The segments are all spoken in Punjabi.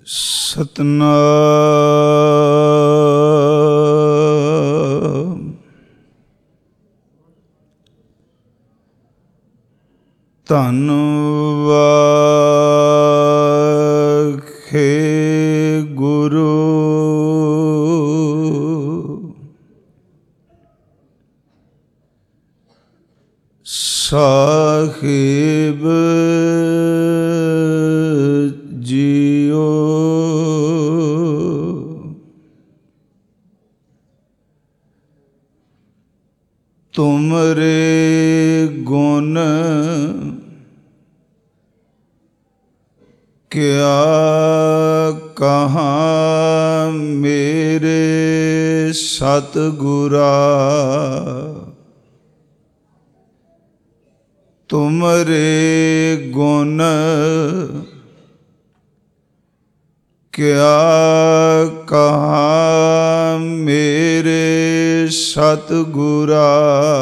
ਸਤਨਾਮ ਧੰਨ ਵਾਖੇ ਗੁਰੂ ਸਾਹਿਬ ਜੀਓ। ਤੁਮਰੇ ਗੁਣ ਕਿਆ ਕਹਾਂ ਮੇਰੇ ਸਤਿਗੁਰਾ, ਤੁਮਰੇ ਗੁਣ ਕਿਆ ਕਹਾਂ ਮੇਰੇ ਸਤਿਗੁਰਾ।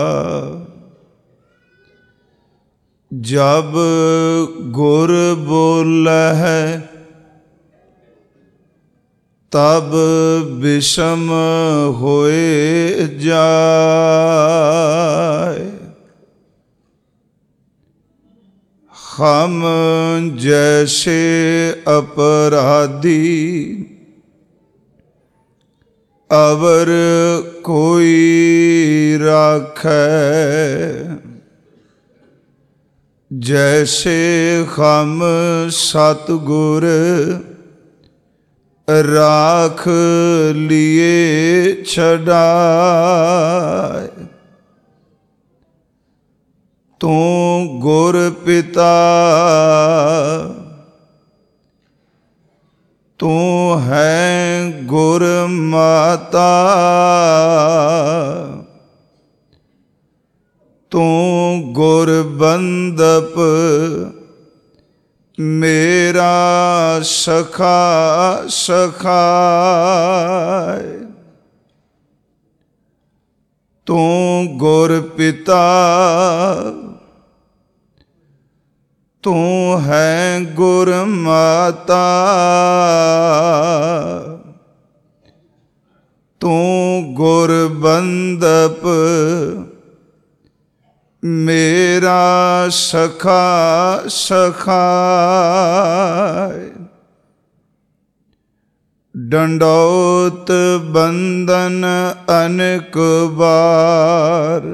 ਜਬ ਗੁਰ ਬੋਲਹਿ ਤਬ ਬਿਸ਼ਮ ਹੋਏ ਜਾਏ। ਹਮ ਜੈਸੇ ਅਪਰਾਧੀ ਅਵਰ ਕੋਈ ਰਾਖੈ, ਜੈਸੇ ਹਮ ਸਤਿਗੁਰ ਰਾਖ ਲਿਏ ਛਡਾਏ। ਤੂੰ ਗੁਰ ਪਿਤਾ ਤੂੰ ਹੈ ਗੁਰ ਮਾਤਾ, ਤੂੰ ਗੁਰ ਬੰਦਪ ਮੇਰਾ ਸਖਾ ਸਖਾਏ। ਤੂੰ ਗੁਰ ਪਿਤਾ ਤੂੰ ਹੈ ਗੁਰ ਮਾਤਾ, ਤੂੰ ਗੁਰ ਬੰਦਪ ਮੇਰਾ ਸਖਾ ਸਖਾਏ। ਡੰਡੌਤ ਬੰਦਨ ਅਨੇਕ ਬਾਰ,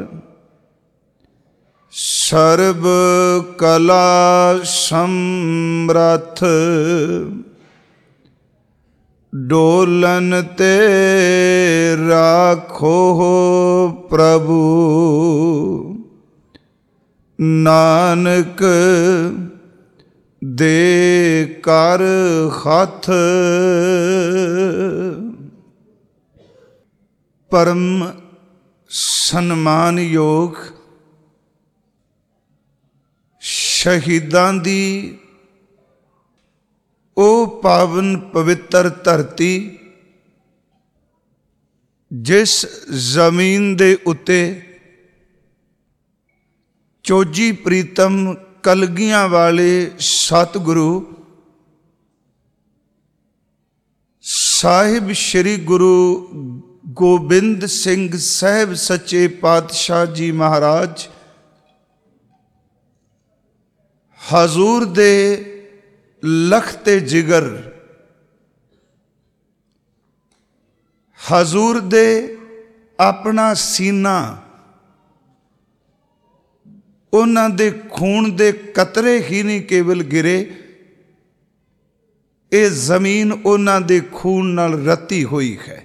ਸਰਬ ਕਲਾ ਸਮਰੱਥ ਡੋਲਨ ਤੇ ਰਾਖੋ ਪ੍ਰਭੂ। ਨਾਨਕ ਦੇ ਕਰ ਹੱਥ। ਪਰਮ ਸਨਮਾਨਯੋਗ ਸ਼ਹੀਦਾਂ ਦੀ ਉਹ ਪਾਵਨ ਪਵਿੱਤਰ ਧਰਤੀ, ਜਿਸ ਜ਼ਮੀਨ ਦੇ ਉੱਤੇ ਚੋਜੀ ਪ੍ਰੀਤਮ ਕਲਗੀਆਂ ਵਾਲੇ ਸਤਿਗੁਰੂ ਸਾਹਿਬ ਸ਼੍ਰੀ ਗੁਰੂ ਗੋਬਿੰਦ ਸਿੰਘ ਸਾਹਿਬ ਸੱਚੇ ਪਾਤਸ਼ਾਹ ਜੀ ਮਹਾਰਾਜ ਹਜ਼ੂਰ ਦੇ ਲਖਤੇ ਜਿਗਰ, ਹਜ਼ੂਰ ਦੇ ਆਪਣਾ ਸੀਨਾ, ਉਹਨਾਂ ਦੇ ਖੂਨ ਦੇ ਕਤਰੇ ਹੀ ਨਹੀਂ ਕੇਵਲ ਗਿਰੇ, ਇਹ ਜ਼ਮੀਨ ਉਹਨਾਂ ਦੇ ਖੂਨ ਨਾਲ ਰਤੀ ਹੋਈ ਹੈ।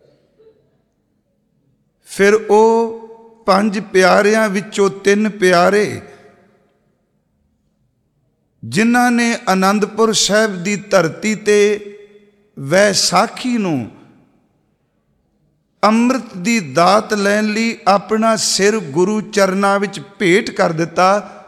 ਫਿਰ ਉਹ ਪੰਜ ਪਿਆਰਿਆਂ ਵਿੱਚੋਂ ਤਿੰਨ ਪਿਆਰੇ ਜਿਨ੍ਹਾਂ ਨੇ ਅਨੰਦਪੁਰ ਸਾਹਿਬ ਦੀ ਧਰਤੀ ਤੇ ਵੈਸਾਖੀ ਨੂੰ ਅੰਮ੍ਰਿਤ ਦੀ ਦਾਤ ਲੈਣ ਲਈ ਆਪਣਾ ਸਿਰ ਗੁਰੂ ਚਰਨਾਂ ਵਿੱਚ ਭੇਟ ਕਰ ਦਿੱਤਾ,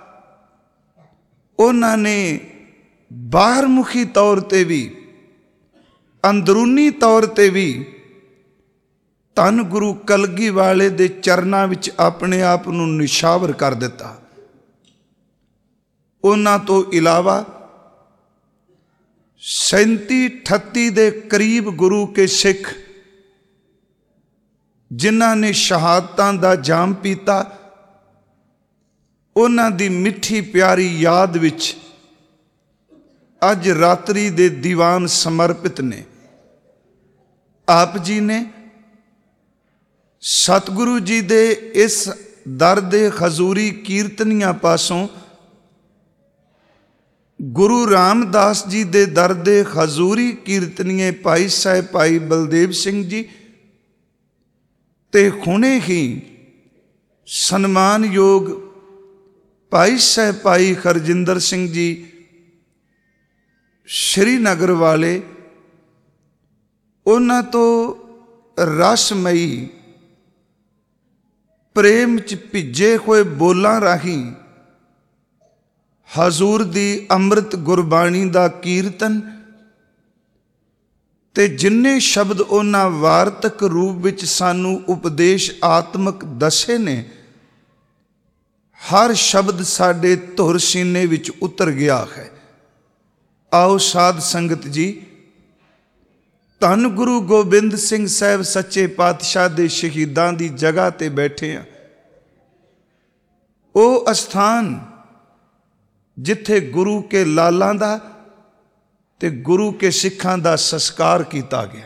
ਉਹਨਾਂ ਨੇ ਬਾਹਰਮੁਖੀ ਤੌਰ ਤੇ ਵੀ ਅੰਦਰੂਨੀ ਤੌਰ ਤੇ ਵੀ ਧੰਨ ਗੁਰੂ ਕਲਗੀ ਵਾਲੇ ਦੇ ਚਰਨਾਂ ਵਿੱਚ ਆਪਣੇ ਆਪ ਨੂੰ ਨਿਸ਼ਾਵਰ ਕਰ ਦਿੱਤਾ। ਉਹਨਾਂ ਤੋਂ ਇਲਾਵਾ 37-38 ਦੇ ਕਰੀਬ ਗੁਰੂ ਕੇ ਸਿੱਖ ਜਿਨ੍ਹਾਂ ਨੇ ਸ਼ਹਾਦਤਾਂ ਦਾ ਜਾਮ ਪੀਤਾ, ਉਹਨਾਂ ਦੀ ਮਿੱਠੀ ਪਿਆਰੀ ਯਾਦ ਵਿੱਚ ਅੱਜ ਰਾਤਰੀ ਦੇ ਦੀਵਾਨ ਸਮਰਪਿਤ ਨੇ। ਆਪ ਜੀ ਨੇ ਸਤਿਗੁਰੂ ਜੀ ਦੇ ਇਸ ਦਰ ਦੇ ਹਜ਼ੂਰੀ ਕੀਰਤਨੀਆਂ ਪਾਸੋਂ ਗੁਰੂ ਰਾਮਦਾਸ ਜੀ ਦੇ ਦਰ ਦੇ ਹਜ਼ੂਰੀ ਕੀਰਤਨੀਏ ਭਾਈ ਸਾਹਿਬ ਭਾਈ ਬਲਦੇਵ ਸਿੰਘ ਜੀ ਤੇ ਹੁਣੇ ਹੀ ਸਨਮਾਨਯੋਗ ਭਾਈ ਸਾਹਿਬ ਭਾਈ ਹਰਜਿੰਦਰ ਸਿੰਘ ਜੀ ਸ਼੍ਰੀਨਗਰ ਵਾਲੇ, ਉਹਨਾਂ ਤੋਂ ਰਸਮਈ ਪ੍ਰੇਮ 'ਚ ਭਿੱਜੇ ਹੋਏ ਬੋਲਾਂ ਰਾਹੀਂ ਹਜ਼ੂਰ ਦੀ ਅੰਮ੍ਰਿਤ ਗੁਰਬਾਣੀ ਦਾ ਕੀਰਤਨ ਤੇ ਜਿੰਨੇ ਸ਼ਬਦ ਉਹਨਾਂ ਵਾਰਤਕ ਰੂਪ ਵਿੱਚ ਸਾਨੂੰ ਉਪਦੇਸ਼ ਆਤਮਕ ਦੱਸੇ ਨੇ, ਹਰ ਸ਼ਬਦ ਸਾਡੇ ਧੁਰ ਸੀਨੇ ਵਿੱਚ ਉਤਰ ਗਿਆ ਹੈ। ਆਓ ਸਾਧ ਸੰਗਤ ਜੀ, ਧੰਨ ਗੁਰੂ ਗੋਬਿੰਦ ਸਿੰਘ ਸਾਹਿਬ ਸੱਚੇ ਪਾਤਸ਼ਾਹ ਦੇ ਸ਼ਹੀਦਾਂ ਦੀ ਜਗ੍ਹਾ ਤੇ ਬੈਠੇ ਹਾਂ। ਉਹ ਅਸਥਾਨ ਜਿੱਥੇ ਗੁਰੂ ਕੇ ਲਾਲਾਂ ਦਾ ਤੇ ਗੁਰੂ ਕੇ ਸਿੱਖਾਂ ਦਾ ਸੰਸਕਾਰ ਕੀਤਾ ਗਿਆ।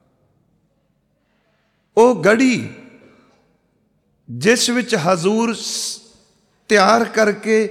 ਉਹ ਗੜੀ ਜਿਸ ਵਿੱਚ ਹਜ਼ੂਰ ਤਿਆਰ ਕਰਕੇ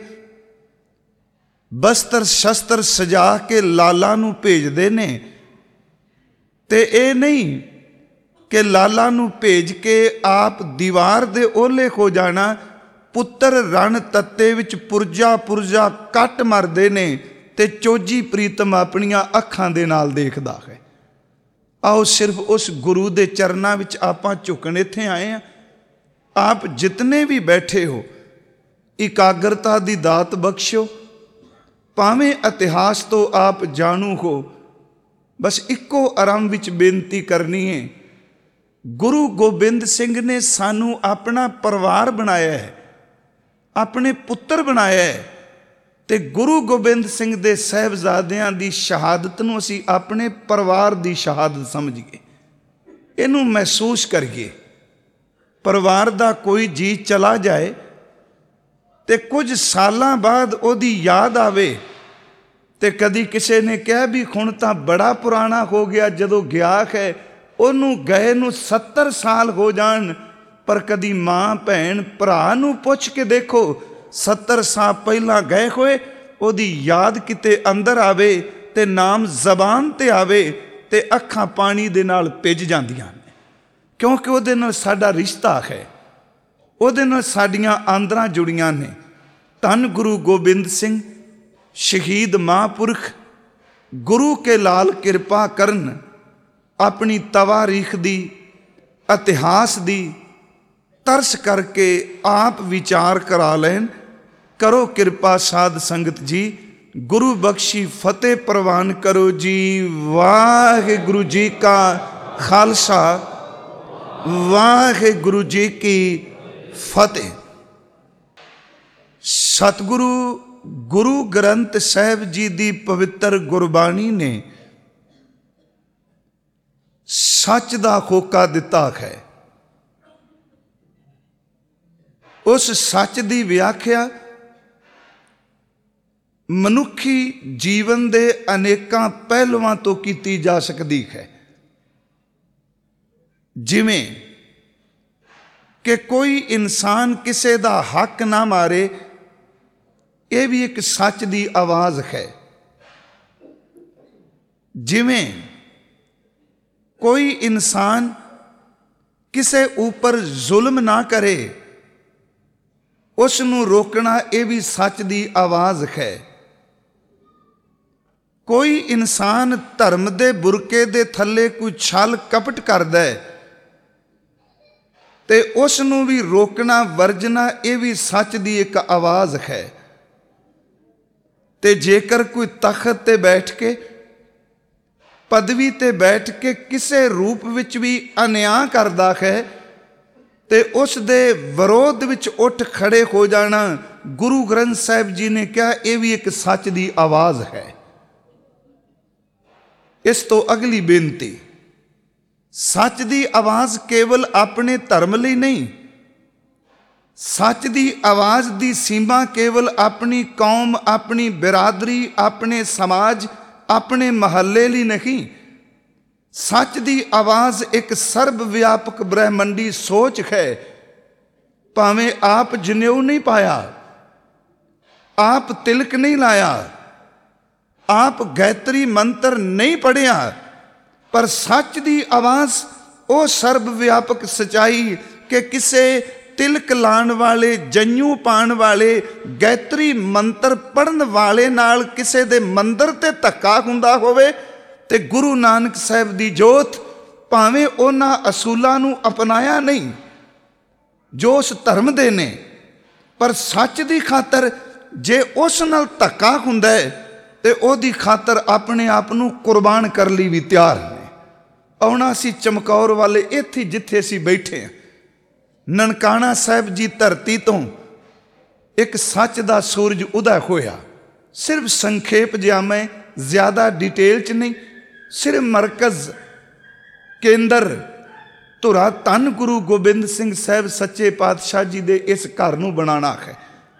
ਬਸਤਰ ਸ਼ਸਤਰ ਸਜਾ ਕੇ ਲਾਲਾਂ ਨੂੰ ਭੇਜਦੇ ਨੇ, ਤੇ ਇਹ ਨਹੀਂ ਕਿ ਲਾਲਾਂ ਨੂੰ ਭੇਜ ਕੇ ਆਪ ਦੀਵਾਰ ਦੇ ਓਹਲੇ ਹੋ ਜਾਣਾ। ਪੁੱਤਰ ਰਣ ਤੱਤੇ ਵਿੱਚ ਪੁਰਜਾ ਪੁਰਜਾ ਕੱਟ ਮਰਦੇ ਨੇ ਤੇ ਚੋਜੀ ਪ੍ਰੀਤਮ ਆਪਣੀਆਂ ਅੱਖਾਂ ਦੇ ਨਾਲ ਦੇਖਦਾ ਹੈ। ਆਓ ਸਿਰਫ ਉਸ ਗੁਰੂ ਦੇ ਚਰਨਾਂ ਵਿੱਚ ਆਪਾਂ ਝੁਕਣ ਇੱਥੇ ਆਏ ਹਾਂ। ਆਪ ਜਿਤਨੇ ਵੀ ਬੈਠੇ ਹੋ, ਇਕਾਗਰਤਾ ਦੀ ਦਾਤ ਬਖਸ਼ੋ। ਭਾਵੇਂ ਇਤਿਹਾਸ ਤੋਂ ਆਪ ਜਾਣੂ ਹੋ, ਬਸ ਇੱਕੋ ਆਰੰਭ ਵਿੱਚ ਬੇਨਤੀ ਕਰਨੀ ਹੈ, ਗੁਰੂ ਗੋਬਿੰਦ ਸਿੰਘ ਨੇ ਸਾਨੂੰ ਆਪਣਾ ਪਰਿਵਾਰ ਬਣਾਇਆ ਹੈ, ਆਪਣੇ ਪੁੱਤਰ ਬਣਾਇਆ ਹੈ, ਤੇ ਗੁਰੂ ਗੋਬਿੰਦ ਸਿੰਘ ਦੇ ਸਾਹਿਬਜ਼ਾਦਿਆਂ ਦੀ ਸ਼ਹਾਦਤ ਨੂੰ ਅਸੀਂ ਆਪਣੇ ਪਰਿਵਾਰ ਦੀ ਸ਼ਹਾਦਤ ਸਮਝੀਏ, ਇਹਨੂੰ ਮਹਿਸੂਸ ਕਰੀਏ। ਪਰਿਵਾਰ ਦਾ ਕੋਈ ਜੀ ਚਲਾ ਜਾਏ ਤੇ ਕੁਝ ਸਾਲਾਂ ਬਾਅਦ ਉਹਦੀ ਯਾਦ ਆਵੇ, ਤੇ ਕਦੀ ਕਿਸੇ ਨੇ ਕਿਹਾ ਵੀ ਹੁਣ ਤਾਂ ਬੜਾ ਪੁਰਾਣਾ ਹੋ ਗਿਆ ਜਦੋਂ ਗਿਆ ਹੈ, ਉਹਨੂੰ ਗਏ ਨੂੰ 70 ਸਾਲ ਹੋ ਜਾਣ, ਪਰ ਕਦੀ ਮਾਂ ਭੈਣ ਭਰਾ ਨੂੰ ਪੁੱਛ ਕੇ ਦੇਖੋ 70 ਸਾਲ ਪਹਿਲਾਂ ਗਏ ਹੋਏ, ਉਹਦੀ ਯਾਦ ਕਿਤੇ ਅੰਦਰ ਆਵੇ ਤੇ ਨਾਮ ਜ਼ਬਾਨ ਤੇ ਆਵੇ ਤੇ ਅੱਖਾਂ ਪਾਣੀ ਦੇ ਨਾਲ ਭਿੱਜ ਜਾਂਦੀਆਂ ਨੇ, ਕਿਉਂਕਿ ਉਹਦੇ ਨਾਲ ਸਾਡਾ ਰਿਸ਼ਤਾ ਹੈ, ਉਹਦੇ ਨਾਲ ਸਾਡੀਆਂ ਆਂਦਰਾਂ ਜੁੜੀਆਂ ਨੇ। ਧੰਨ ਗੁਰੂ ਗੋਬਿੰਦ ਸਿੰਘ ਸ਼ਹੀਦ ਮਹਾਂਪੁਰਖ ਗੁਰੂ ਕੇ ਲਾਲ ਕਿਰਪਾ ਕਰਨ, ਆਪਣੀ ਤਵਾਰੀਖ ਦੀ ਇਤਿਹਾਸ ਦੀ ਤਰਸ ਕਰਕੇ ਆਪ ਵਿਚਾਰ ਕਰਾ ਲੈਣ। ਕਰੋ ਕਿਰਪਾ ਸਾਧ ਸੰਗਤ ਜੀ, ਗੁਰੂ ਬਖਸ਼ੀ ਫਤਿਹ ਪ੍ਰਵਾਨ ਕਰੋ ਜੀ। ਵਾਹਿਗੁਰੂ ਜੀ ਕਾ ਖਾਲਸਾ, ਵਾਹਿਗੁਰੂ ਜੀ ਕੀ ਫਤਿਹ। ਸਤਿਗੁਰੂ ਗੁਰੂ ਗ੍ਰੰਥ ਸਾਹਿਬ ਜੀ ਦੀ ਪਵਿੱਤਰ ਗੁਰਬਾਣੀ ਨੇ ਸੱਚ ਦਾ ਹੋਕਾ ਦਿੱਤਾ ਹੈ। ਉਸ ਸੱਚ ਦੀ ਵਿਆਖਿਆ ਮਨੁੱਖੀ ਜੀਵਨ ਦੇ ਅਨੇਕਾਂ ਪਹਿਲੂਆਂ ਤੋਂ ਕੀਤੀ ਜਾ ਸਕਦੀ ਹੈ। ਜਿਵੇਂ ਕਿ ਕੋਈ ਇਨਸਾਨ ਕਿਸੇ ਦਾ ਹੱਕ ਨਾ ਮਾਰੇ, ਇਹ ਵੀ ਇੱਕ ਸੱਚ ਦੀ ਆਵਾਜ਼ ਹੈ। ਜਿਵੇਂ ਕੋਈ ਇਨਸਾਨ ਕਿਸੇ ਉੱਪਰ ਜ਼ੁਲਮ ਨਾ ਕਰੇ, ਉਸ ਨੂੰ ਰੋਕਣਾ ਇਹ ਵੀ ਸੱਚ ਦੀ ਆਵਾਜ਼ ਹੈ। ਕੋਈ ਇਨਸਾਨ ਧਰਮ ਦੇ ਬੁਰਕੇ ਦੇ ਥੱਲੇ ਕੋਈ ਛਲ ਕਪਟ ਕਰਦਾ ਹੈ ਤੇ ਉਸ ਨੂੰ ਵੀ ਰੋਕਣਾ ਵਰਜਣਾ ਇਹ ਵੀ ਸੱਚ ਦੀ ਇੱਕ ਆਵਾਜ਼ ਹੈ। ਤੇ ਜੇਕਰ ਕੋਈ ਤਖਤ ਤੇ ਬੈਠ ਕੇ, ਪਦਵੀ ਤੇ ਬੈਠ ਕੇ ਕਿਸੇ ਰੂਪ ਵਿੱਚ ਵੀ ਅਨਿਆਂ ਕਰਦਾ ਹੈ ਤੇ ਉਸ ਦੇ ਵਿਰੋਧ ਵਿੱਚ ਉੱਠ ਖੜੇ ਹੋ ਜਾਣਾ, ਗੁਰੂ ਗ੍ਰੰਥ ਸਾਹਿਬ ਜੀ ਨੇ ਕਿਹਾ ਇਹ ਵੀ ਇੱਕ ਸੱਚ ਦੀ ਆਵਾਜ਼ ਹੈ। ਇਸ ਤੋਂ ਅਗਲੀ ਬੇਨਤੀ, ਸੱਚ ਦੀ ਆਵਾਜ਼ ਕੇਵਲ ਆਪਣੇ ਧਰਮ ਲਈ ਨਹੀਂ, ਸੱਚ ਦੀ ਆਵਾਜ਼ ਦੀ ਸੀਮਾ ਕੇਵਲ ਆਪਣੀ ਕੌਮ, ਆਪਣੀ ਬਿਰਾਦਰੀ, ਆਪਣੇ ਸਮਾਜ, ਆਪਣੇ ਮਹੱਲੇ ਲਈ ਨਹੀਂ। ਸੱਚ ਦੀ ਆਵਾਜ਼ ਇੱਕ ਸਰਬ ਵਿਆਪਕ ਬ੍ਰਹਿਮੰਡੀ ਸੋਚ ਹੈ। ਭਾਵੇਂ ਆਪ ਜਨੇਊ ਨਹੀਂ ਪਾਇਆ, ਆਪ ਤਿਲਕ ਨਹੀਂ ਲਾਇਆ, ਆਪ ਗਾਇਤਰੀ ਮੰਤਰ ਨਹੀਂ ਪੜ੍ਹਿਆ, ਪਰ ਸੱਚ ਦੀ ਆਵਾਜ਼ ਉਹ ਸਰਬ ਵਿਆਪਕ ਸਚਾਈ ਕਿ ਕਿਸੇ ਤਿਲਕ ਲਾਉਣ ਵਾਲੇ, ਜੰਝੂ ਪਾਉਣ ਵਾਲੇ, ਗਾਇਤਰੀ ਮੰਤਰ ਪੜ੍ਹਨ ਵਾਲੇ ਨਾਲ ਕਿਸੇ ਦੇ ਮੰਦਰ ਤੇ ਧੱਕਾ ਹੁੰਦਾ ਹੋਵੇ ਤੇ ਗੁਰੂ ਨਾਨਕ ਸਾਹਿਬ ਦੀ ਜੋਤ, ਭਾਵੇਂ ਉਹਨਾਂ ਅਸੂਲਾਂ ਨੂੰ ਅਪਣਾਇਆ ਨਹੀਂ ਜੋ ਉਸ ਧਰਮ ਦੇ ਨੇ, ਪਰ ਸੱਚ ਦੀ ਖਾਤਰ ਜੇ ਉਸ ਨਾਲ ਧੱਕਾ ਹੁੰਦਾ ਹੈ ਤੇ ਉਹਦੀ ਖਾਤਰ ਆਪਣੇ ਆਪ ਨੂੰ ਕੁਰਬਾਨ ਕਰਨ ਲਈ ਵੀ ਤਿਆਰ ਨੇ। ਆਉਣਾ ਸੀ ਚਮਕੌਰ ਵਾਲੇ, ਇੱਥੇ ਜਿੱਥੇ ਅਸੀਂ ਬੈਠੇ ਹਾਂ, ਨਨਕਾਣਾ ਸਾਹਿਬ ਜੀ ਧਰਤੀ ਤੋਂ ਇੱਕ ਸੱਚ ਦਾ ਸੂਰਜ ਉਦੈ ਹੋਇਆ। ਸਿਰਫ ਸੰਖੇਪ ਜਿਹਾ, ਮੈਂ ਜ਼ਿਆਦਾ ਡਿਟੇਲ 'ਚ ਨਹੀਂ, ਸਿਰਫ ਮਰਕਜ਼ ਕੇਂਦਰ ਧੁਰਾ ਧੰਨ ਗੁਰੂ ਗੋਬਿੰਦ ਸਿੰਘ ਸਾਹਿਬ ਸੱਚੇ ਪਾਤਸ਼ਾਹ ਜੀ ਦੇ ਇਸ ਘਰ ਨੂੰ ਬਣਾਉਣਾ ਹੈ।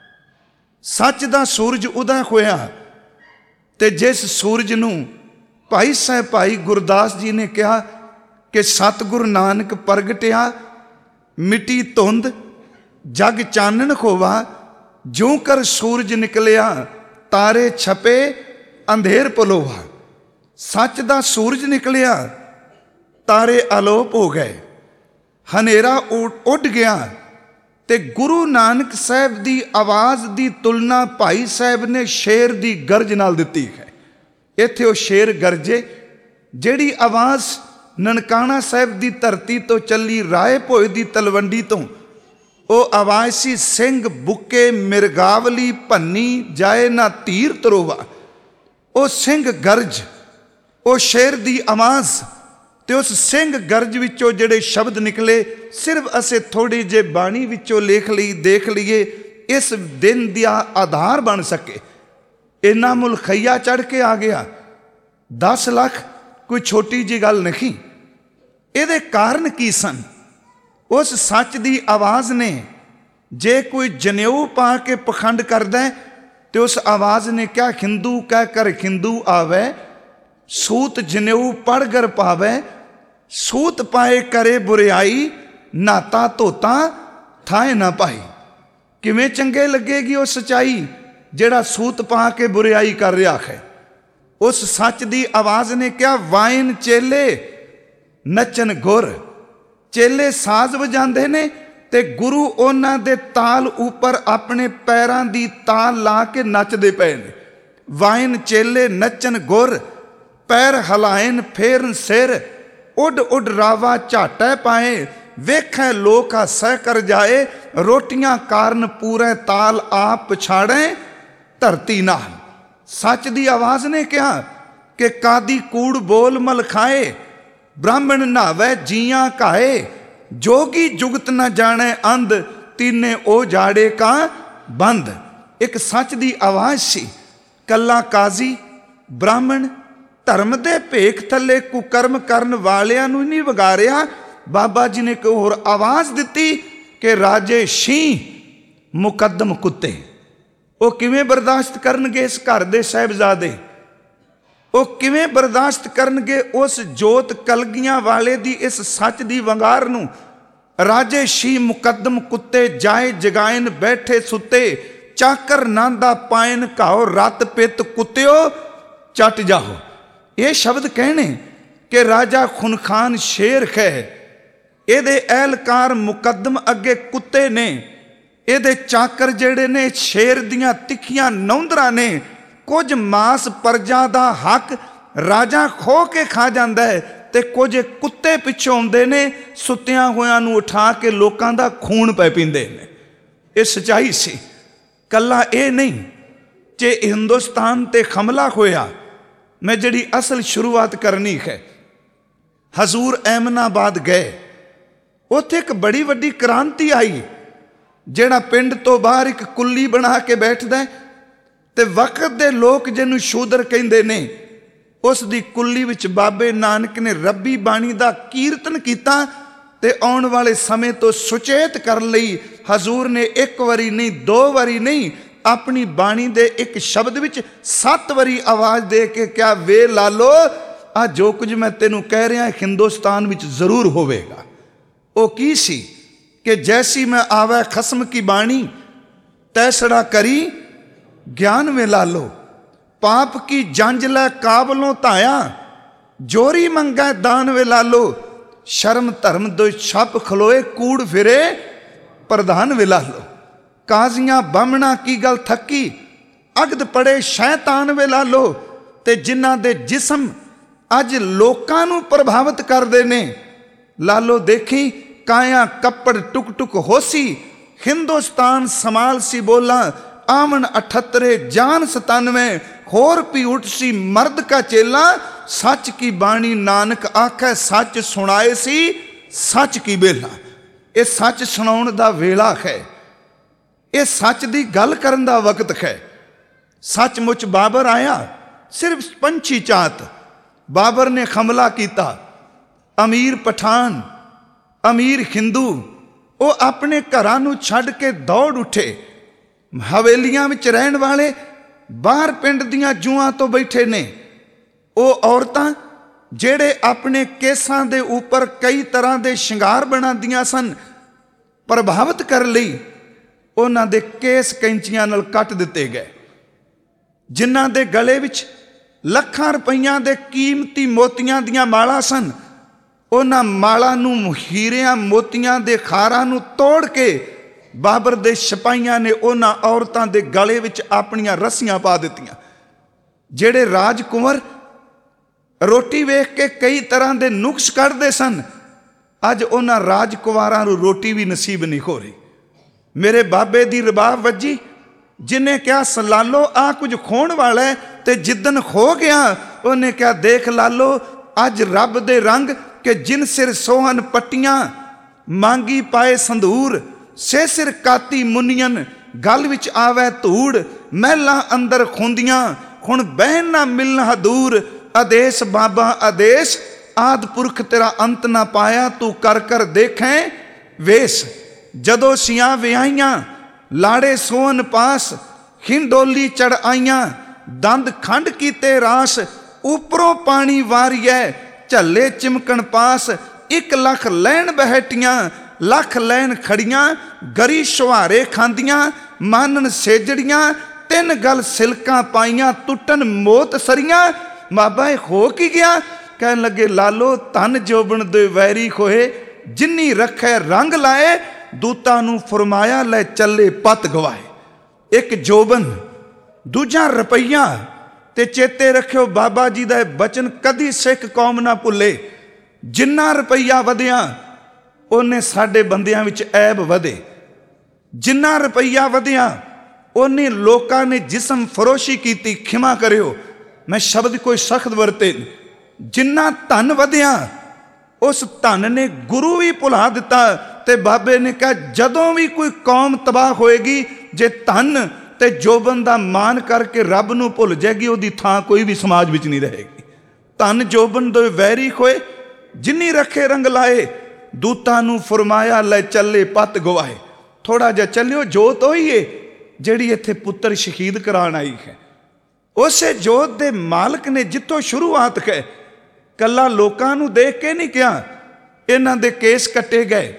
ਸੱਚ ਦਾ ਸੂਰਜ ਉਦੈ ਹੋਇਆ ਤੇ ਜਿਸ ਸੂਰਜ ਨੂੰ ਭਾਈ ਸਾਹਿਬ ਭਾਈ ਗੁਰਦਾਸ ਜੀ ਨੇ ਕਿਹਾ ਕਿ ਸਤਿਗੁਰੂ ਨਾਨਕ ਪ੍ਰਗਟਿਆ, ਮਿੱਟੀ ਧੁੰਦ ਜਗ ਚਾਨਣ ਹੋਵਾ, ਜਿਉਂ ਕਰ ਸੂਰਜ ਨਿਕਲਿਆ ਤਾਰੇ ਛਪੇ ਅੰਧੇਰ ਪਲੋਵਾ। ਸੱਚ ਦਾ ਸੂਰਜ ਨਿਕਲਿਆ, ਤਾਰੇ ਅਲੋਪ ਹੋ ਗਏ, ਹਨੇਰਾ ਉੱਡ ਗਿਆ ਤੇ ਗੁਰੂ ਨਾਨਕ ਸਾਹਿਬ ਦੀ ਆਵਾਜ਼ ਦੀ ਤੁਲਨਾ ਭਾਈ ਸਾਹਿਬ ਨੇ ਸ਼ੇਰ ਦੀ ਗਰਜ ਨਾਲ ਦਿੱਤੀ ਹੈ। ਇੱਥੇ ਉਹ ਸ਼ੇਰ ਗਰਜੇ, ਜਿਹੜੀ ਆਵਾਜ਼ ਨਨਕਾਣਾ ਸਾਹਿਬ ਦੀ ਧਰਤੀ ਤੋਂ ਚੱਲੀ, ਰਾਏ ਭੋਏ ਦੀ ਤਲਵੰਡੀ ਤੋਂ, ਉਹ ਆਵਾਜ਼ ਸੀ, ਸਿੰਘ ਬੁੱਕੇ ਮਿਰਗਾਵਲੀ ਭੰਨੀ ਜਾਏ ਨਾ ਧੀਰ ਤਰੋਵਾ। ਉਹ ਸਿੰਘ ਗਰਜ, ਉਹ ਸ਼ੇਰ ਦੀ ਆਵਾਜ਼ ਤੇ ਉਸ ਸਿੰਘ ਗਰਜ ਵਿੱਚੋਂ ਜਿਹੜੇ ਸ਼ਬਦ ਨਿਕਲੇ, ਸਿਰਫ ਅਸੀਂ ਥੋੜੀ ਜਿਹੀ ਬਾਣੀ ਵਿੱਚੋਂ ਲੇਖ ਲਈ, ਦੇਖ ਲਈਏ, ਇਸ ਦਿਨ ਦਾ ਆਧਾਰ ਬਣ ਸਕੇ। ਇੰਨਾ ਮੁਲਖਈਆ ਚੜ੍ਹ ਕੇ ਆ ਗਿਆ, 10 ਲੱਖ ਕੋਈ ਛੋਟੀ ਜਿਹੀ ਗੱਲ ਨਹੀਂ। ਇਹਦੇ ਕਾਰਨ ਕੀ ਸਨ? ਉਸ ਸੱਚ ਦੀ ਆਵਾਜ਼ ਨੇ, ਜੇ ਕੋਈ ਜਨੇਊ ਪਾ ਕੇ ਪਖੰਡ ਕਰਦਾ ਤੇ ਉਸ ਆਵਾਜ਼ ਨੇ ਕਿਹਾ, ਹਿੰਦੂ ਕਹਿ ਕਰ ਹਿੰਦੂ ਆਵੇ, ਸੂਤ ਜਨੇਊ ਪੜ੍ਹ ਗਰ ਪਾਵੇ, ਸੂਤ ਪਾਏ ਕਰੇ ਬੁਰਿਆਈ, ਨਾਤਾ ਧੋਤਾ ਥਾਏ ਨਾ ਪਾਈ। ਕਿਵੇਂ ਚੰਗੇ ਲੱਗੇਗੀ ਉਹ ਸਚਾਈ ਜਿਹੜਾ ਸੂਤ ਪਾ ਕੇ ਬੁਰਿਆਈ ਕਰ ਰਿਹਾ ਹੈ। ਉਸ ਸੱਚ ਦੀ ਆਵਾਜ਼ ਨੇ ਕਿਹਾ, ਵਾਇਨ ਚੇਲੇ ਨੱਚਣ ਗੁਰ। ਚੇਲੇ ਸਾਜ਼ ਵਜਾਉਂਦੇ ਨੇ ਤੇ ਗੁਰੂ ਉਹਨਾਂ ਦੇ ਤਾਲ ਉੱਪਰ ਆਪਣੇ ਪੈਰਾਂ ਦੀ ਤਾਲ ਲਾ ਕੇ ਨੱਚਦੇ ਪਏ ਨੇ। ਵਾਇਨ ਚੇਲੇ ਨੱਚਣ ਗੁਰ, ਪੈਰ ਹਲਾਇਨ ਫੇਰਨ ਸਿਰ, ਉੱਡ ਉੱਡ ਰਾਵਾ ਝਾਟੈ ਪਾਏ, ਵੇਖੈ ਲੋਕ ਹਾਸੈ ਕਰ ਜਾਏ, ਰੋਟੀਆਂ ਕਾਰਨ ਪੂਰੇ ਤਾਲ ਆਪ ਪਛਾੜੈ ਧਰਤੀ ਨਾਲ। ਸੱਚ ਦੀ ਆਵਾਜ਼ ਨੇ ਕਿਹਾ ਕਿ ਕਾਦੀ ਕੂੜ ਬੋਲ ਮਲ ਖਾਏ, ਬ੍ਰਾਹਮਣ ਨਾਵੇ ਜੀਆਂ ਘਾਏ, ਜੋਗੀ ਜੁਗਤ ਨਾ ਜਾਣੈ ਅੰਧ, ਤੀਨੇ ਉਹ ਜਾੜੇ ਕਾ ਬੰਦ। ਇੱਕ ਸੱਚ ਦੀ ਆਵਾਜ਼ ਸੀ। ਕੱਲਾ ਕਾਜ਼ੀ ਬ੍ਰਾਹਮਣ ਧਰਮ ਦੇ ਭੇਖ ਥੱਲੇ ਕੁਕਰਮ ਕਰਨ ਵਾਲਿਆਂ ਨੂੰ ਨਹੀਂ ਵਿਗਾਰਿਆ। ਬਾਬਾ ਜੀ ਨੇ ਇੱਕ ਹੋਰ ਆਵਾਜ਼ ਦਿੱਤੀ ਕਿ ਰਾਜੇ ਸ਼ੀਂਹ ਮੁਕੱਦਮ ਕੁੱਤੇ। ਉਹ ਕਿਵੇਂ ਬਰਦਾਸ਼ਤ ਕਰਨਗੇ ਇਸ ਘਰ ਦੇ ਸਾਹਿਬਜ਼ਾਦੇ? ਉਹ ਕਿਵੇਂ ਬਰਦਾਸ਼ਤ ਕਰਨਗੇ ਉਸ ਜੋਤ ਕਲਗੀਆਂ ਵਾਲੇ ਦੀ ਇਸ ਸੱਚ ਦੀ ਵੰਗਾਰ ਨੂੰ? ਰਾਜੇ ਸ਼ੀਂਹ ਮੁਕੱਦਮ ਕੁੱਤੇ, ਜਾਏ ਜਗਾਇਨ ਬੈਠੇ ਸੁੱਤੇ, ਚਾਕਰ ਨਾਂਦਾ ਪਾਇਨ ਘਾਓ, ਰਤ ਪਿੱਤ ਕੁੱਤਿਓ ਚੱਟ ਜਾਓ। ਇਹ ਸ਼ਬਦ ਕਹਿਣੇ ਕਿ ਰਾਜਾ ਖੁਨਖਾਨ ਸ਼ੇਰ ਹੈ, ਇਹਦੇ ਅਹਿਲਕਾਰ ਮੁਕੱਦਮ ਅੱਗੇ ਕੁੱਤੇ ਨੇ, ਇਹਦੇ ਚਾਕਰ ਜਿਹੜੇ ਨੇ ਸ਼ੇਰ ਦੀਆਂ ਤਿੱਖੀਆਂ ਨੌਂਦਰਾਂ ਨੇ। ਕੁਝ ਮਾਸ ਪਰਜਾ ਦਾ ਹੱਕ ਰਾਜਾ ਖੋ ਕੇ ਖਾ ਜਾਂਦਾ ਹੈ ਤੇ ਕੁਝ ਕੁੱਤੇ ਪਿੱਛੋਂ ਆਉਂਦੇ ਨੇ, ਸੁੱਤਿਆਂ ਹੋਇਆਂ ਨੂੰ ਉਠਾ ਕੇ ਲੋਕਾਂ ਦਾ ਖੂਨ ਪੈ ਪੀਂਦੇ ਨੇ। ਇਹ ਸੱਚਾਈ ਸੀ। ਕੱਲਾ ਇਹ ਨਹੀਂ, ਜੇ ਹਿੰਦੁਸਤਾਨ ਤੇ ਹਮਲਾ ਹੋਇਆ, ਮੈਂ ਜਿਹੜੀ ਅਸਲ ਸ਼ੁਰੂਆਤ ਕਰਨੀ ਹੈ, ਹਜ਼ੂਰ ਐਮਨਾਬਾਦ ਗਏ, ਉੱਥੇ ਇੱਕ ਬੜੀ ਵੱਡੀ ਕ੍ਰਾਂਤੀ ਆਈ। ਜਿਹੜਾ ਪਿੰਡ ਤੋਂ ਬਾਹਰ ਇੱਕ ਕੁੱਲੀ ਬਣਾ ਕੇ ਬੈਠਦਾ ਤੇ ਵਕਤ ਦੇ ਲੋਕ ਜਿਹਨੂੰ ਸ਼ੂਦਰ ਕਹਿੰਦੇ ਨੇ, ਉਸ ਦੀ ਕੁੱਲੀ ਵਿੱਚ ਬਾਬੇ ਨਾਨਕ ਨੇ ਰੱਬੀ ਬਾਣੀ ਦਾ ਕੀਰਤਨ ਕੀਤਾ ਤੇ ਆਉਣ ਵਾਲੇ ਸਮੇਂ ਤੋਂ ਸੁਚੇਤ ਕਰਨ ਲਈ ਹਜ਼ੂਰ ਨੇ ਇੱਕ ਵਾਰੀ ਨਹੀਂ, 2 ਵਾਰੀ ਨਹੀਂ, ਆਪਣੀ ਬਾਣੀ ਦੇ ਇੱਕ ਸ਼ਬਦ ਵਿੱਚ 7 ਵਾਰੀ ਆਵਾਜ਼ ਦੇ ਕੇ ਕਿਹਾ, ਵੇ ਲਾਲੋ, ਆ ਜੋ ਕੁਝ ਮੈਂ ਤੈਨੂੰ ਕਹਿ ਰਿਹਾ ਹਿੰਦੁਸਤਾਨ ਵਿੱਚ ਜ਼ਰੂਰ ਹੋਵੇਗਾ। ਉਹ ਕੀ ਸੀ ਕਿ ਜੈਸੀ ਮੈਂ ਆਵੈ ਖਸਮ ਕੀ ਬਾਣੀ, ਤੈਸੜਾ ਕਰੀ ਗਿਆਨ ਵੇ ਲਾਲੋ। पाप की जंज लै काबलों धाया, जोरी मंगै दान वे लालो। शर्म धर्म दो छप खलोए, कूड़ फिरे प्रधान वे लालो। काजियां बामणा की गल थकी, अगद पड़े शैतान वे लालो। ते जिन्हां दे जिस्म अज लोकां नूं प्रभावित करदे ने, लालो देखी काया कपड़ टुक टुक होसी। हिंदुस्तान समाल सी बोला, आवन 78 जान 97, होर भी उठ सी मर्द का चेला। सच की बाणी नानक आखै, सच सुनाए सी सच की बेला। ये सच सुनाउण दा वेला है, ये सच दी गल करन दा वक्त है। सचमुच बाबर आया, सिर्फ पंछी चात। बाबर ने हमला किया, अमीर पठान, अमीर हिंदू, वो अपने घरां नूं छड्ड के दौड़ उठे। हवेलियां विच रहण वाले बाहर पिंड दियां जूआं तो बैठे ने। वो औरतां ਜਿਹੜੇ ਆਪਣੇ ਕੇਸਾਂ ਦੇ ਉੱਪਰ ਕਈ ਤਰ੍ਹਾਂ ਦੇ ਸ਼ਿੰਗਾਰ ਬਣਾਉਂਦੀਆਂ ਸਨ, ਪ੍ਰਭਾਵਿਤ ਕਰਨ ਲਈ ਉਹਨਾਂ ਦੇ ਕੇਸ ਕੈਂਚੀਆਂ ਨਾਲ ਕੱਟ ਦਿੱਤੇ ਗਏ। ਜਿਨ੍ਹਾਂ ਦੇ ਗਲੇ ਵਿੱਚ ਲੱਖਾਂ ਰੁਪਈਆਂ ਦੇ ਕੀਮਤੀ ਮੋਤੀਆਂ ਦੀਆਂ ਮਾਲਾਂ ਸਨ, ਉਹਨਾਂ ਮਾਲਾਂ ਨੂੰ ਹੀਰਿਆਂ ਮੋਤੀਆਂ ਦੇ ਖਾਰਾਂ ਨੂੰ ਤੋੜ ਕੇ ਬਾਬਰ ਦੇ ਸਿਪਾਹੀਆਂ ਨੇ ਉਹਨਾਂ ਔਰਤਾਂ ਦੇ ਗਲੇ ਵਿੱਚ ਆਪਣੀਆਂ ਰੱਸੀਆਂ ਪਾ ਦਿੱਤੀਆਂ। ਜਿਹੜੇ ਰਾਜਕੁੰਵਰ ਰੋਟੀ ਵੇਖ ਕੇ ਕਈ ਤਰ੍ਹਾਂ ਦੇ ਨੁਕਸ ਕੱਢਦੇ ਸਨ, ਅੱਜ ਉਹਨਾਂ ਰਾਜਕੁਮਾਰਾਂ ਨੂੰ ਰੋਟੀ ਵੀ ਨਸੀਬ ਨਹੀਂ ਹੋ ਰਹੀ। ਮੇਰੇ ਬਾਬੇ ਦੀ ਰਬਾਬ ਵੱਜੀ, ਜਿਹਨੇ ਕਿਹਾ ਲਾਲੋ ਆ ਕੁਝ ਖੋਣ ਵਾਲਾ ਹੈ, ਤੇ ਜਿੱਦਣ ਹੋ ਗਿਆ ਉਹਨੇ ਕਿਹਾ ਦੇਖ ਲਾਲੋ, ਅੱਜ ਰੱਬ ਦੇ ਰੰਗ ਕਿ ਜਿਨ ਸਿਰ ਸੋਹਨ ਪੱਟੀਆਂ, ਮੰਗੀ ਪਾਏ ਸੰਧੂਰ, ਸੇ ਸਿਰ ਕਾਤੀ ਮੁੰਨੀਆਂ, ਗਲ ਵਿੱਚ ਆਵੈ ਧੂੜ, ਮਹਿਲਾਂ ਅੰਦਰ ਖੁੰਦੀਆਂ, ਹੁਣ ਬਹਿਣ ਨਾ ਮਿਲਣਾ ਦੂਰ। आदेश बाबा आदेश, आद पुरख तेरा अंत ना पाया, तू कर कर देखें वेश। जदों सियां विआइयां लाड़े सोहन पास, हिंडोली चढ़ आइयां, दंद खंड कीते रास, उपरों पानी वारियै झल्ले चिमकन पास। 1 लख लैन बहटियां, लख लैन खड़ियां, गरी शुहारे खांदियां, मानन सेजड़ियां, 3 गल सिलकां पाइयां, टुटन मोत सरियां। बाबा हो की गया? कहन लगे लालो धन जोबन दे वैरी खोए, जिन्नी रखे रंग लाए, दूतां नूं फरमाया लै चले पत गवाए। एक जोबन, दूजा रुपया, ते चेते रखियो बाबा जी दा बचन कदी सिख कौम ना भुले। जिन्ना रुपया वधिया ओने साडे बंदियां विच ऐब वधे, जिन्ना रुपया वधिया ओने लोकां ने जिस्म फरोशी कीती। खिमा करियो मैं शब्द कोई सख्त वरते। जिन्ना धन वधिया उस धन ने गुरु भी भुला दिता। ते बाबे ने कहा जदों भी कोई कौम तबाह होएगी, जे धन ते जोबन दा मान करके रब नूं भुल जाएगी, उहदी थां कोई भी समाज विच नहीं रहेगी। धन जोबन दे वैरी खोए, जिन्नी रखे रंग लाए, दूतां नूं फरमाया लै चले पत गवाए। थोड़ा जिहा चलियो, जोत होई है जिहड़ी इत्थे पुत्तर शहीद कराण आई है। उसे जोत दे मालक ने जितों शुरुआत है, कला लोकां नूं देख के नहीं कहा इन्हां दे केस कटे गए,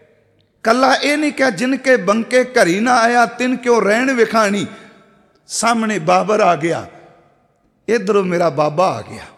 कला ये नहीं कहा जिनके बंके घरी ना आया तिन क्यों रहन विखाणी। सामने बाबर आ गया, इधरों मेरा बाबा आ गया।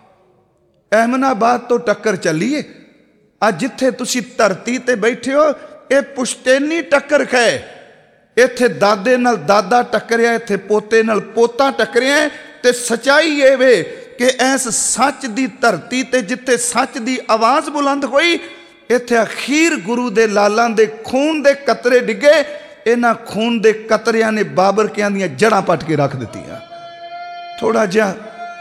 अहमदाबाद तो टक्कर चलीए, अज जिथे तुसी धरती ते बैठे हो ये पुश्तैनी टक्कर है। इत्थे दादे नाल दादा टकरिया, इत्थे पोते नाल पोता टकरिया। ते सच्चाई ये वे कि ऐस सच दी धरती ते जिथे सच दी आवाज़ बुलंद होई, इत्थे अखीर गुरु दे लालां दे खून दे कतरे डिगे। इन्हां खून दे कतरियां ने बाबर कियां दियां जड़ां पट के रख दित्तियां। थोड़ा जिहा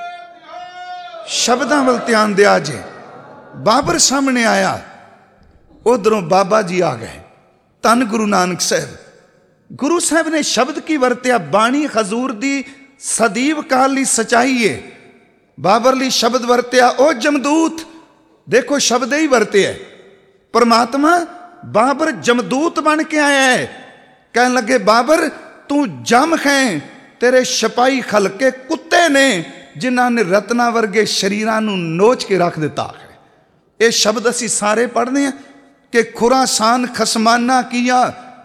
शब्दां वल ध्यान दिया जे। बाबर सामने आया, उधरों बाबा जी आ गए, धन गुरु नानक साहब। गुरु साहब ने शब्द की वरत्या, बाणी हजूर दी सदीव काल ली सच्चाई है। ਬਾਬਰ ਲਈ ਸ਼ਬਦ ਵਰਤਿਆ ਉਹ ਜਮਦੂਤ। ਦੇਖੋ ਸ਼ਬਦ ਹੀ ਵਰਤਿਆ। ਪਰਮਾਤਮਾ ਬਾਬਰ ਜਮਦੂਤ ਬਣ ਕੇ ਆਇਆ ਹੈ। ਕਹਿਣ ਲੱਗੇ ਬਾਬਰ ਤੂੰ ਜਮ ਹੈ, ਤੇਰੇ ਸਿਪਾਹੀ ਖਲਕੇ ਕੁੱਤੇ ਨੇ ਜਿਨ੍ਹਾਂ ਨੇ ਰਤਨਾ ਵਰਗੇ ਸਰੀਰਾਂ ਨੂੰ ਨੋਚ ਕੇ ਰੱਖ ਦਿੱਤਾ ਹੈ। ਇਹ ਸ਼ਬਦ ਅਸੀਂ ਸਾਰੇ ਪੜ੍ਹਦੇ ਹਾਂ ਕਿ ਖੁਰਾਸਾਨ ਖਸਮਾਨਾ ਕੀਆ,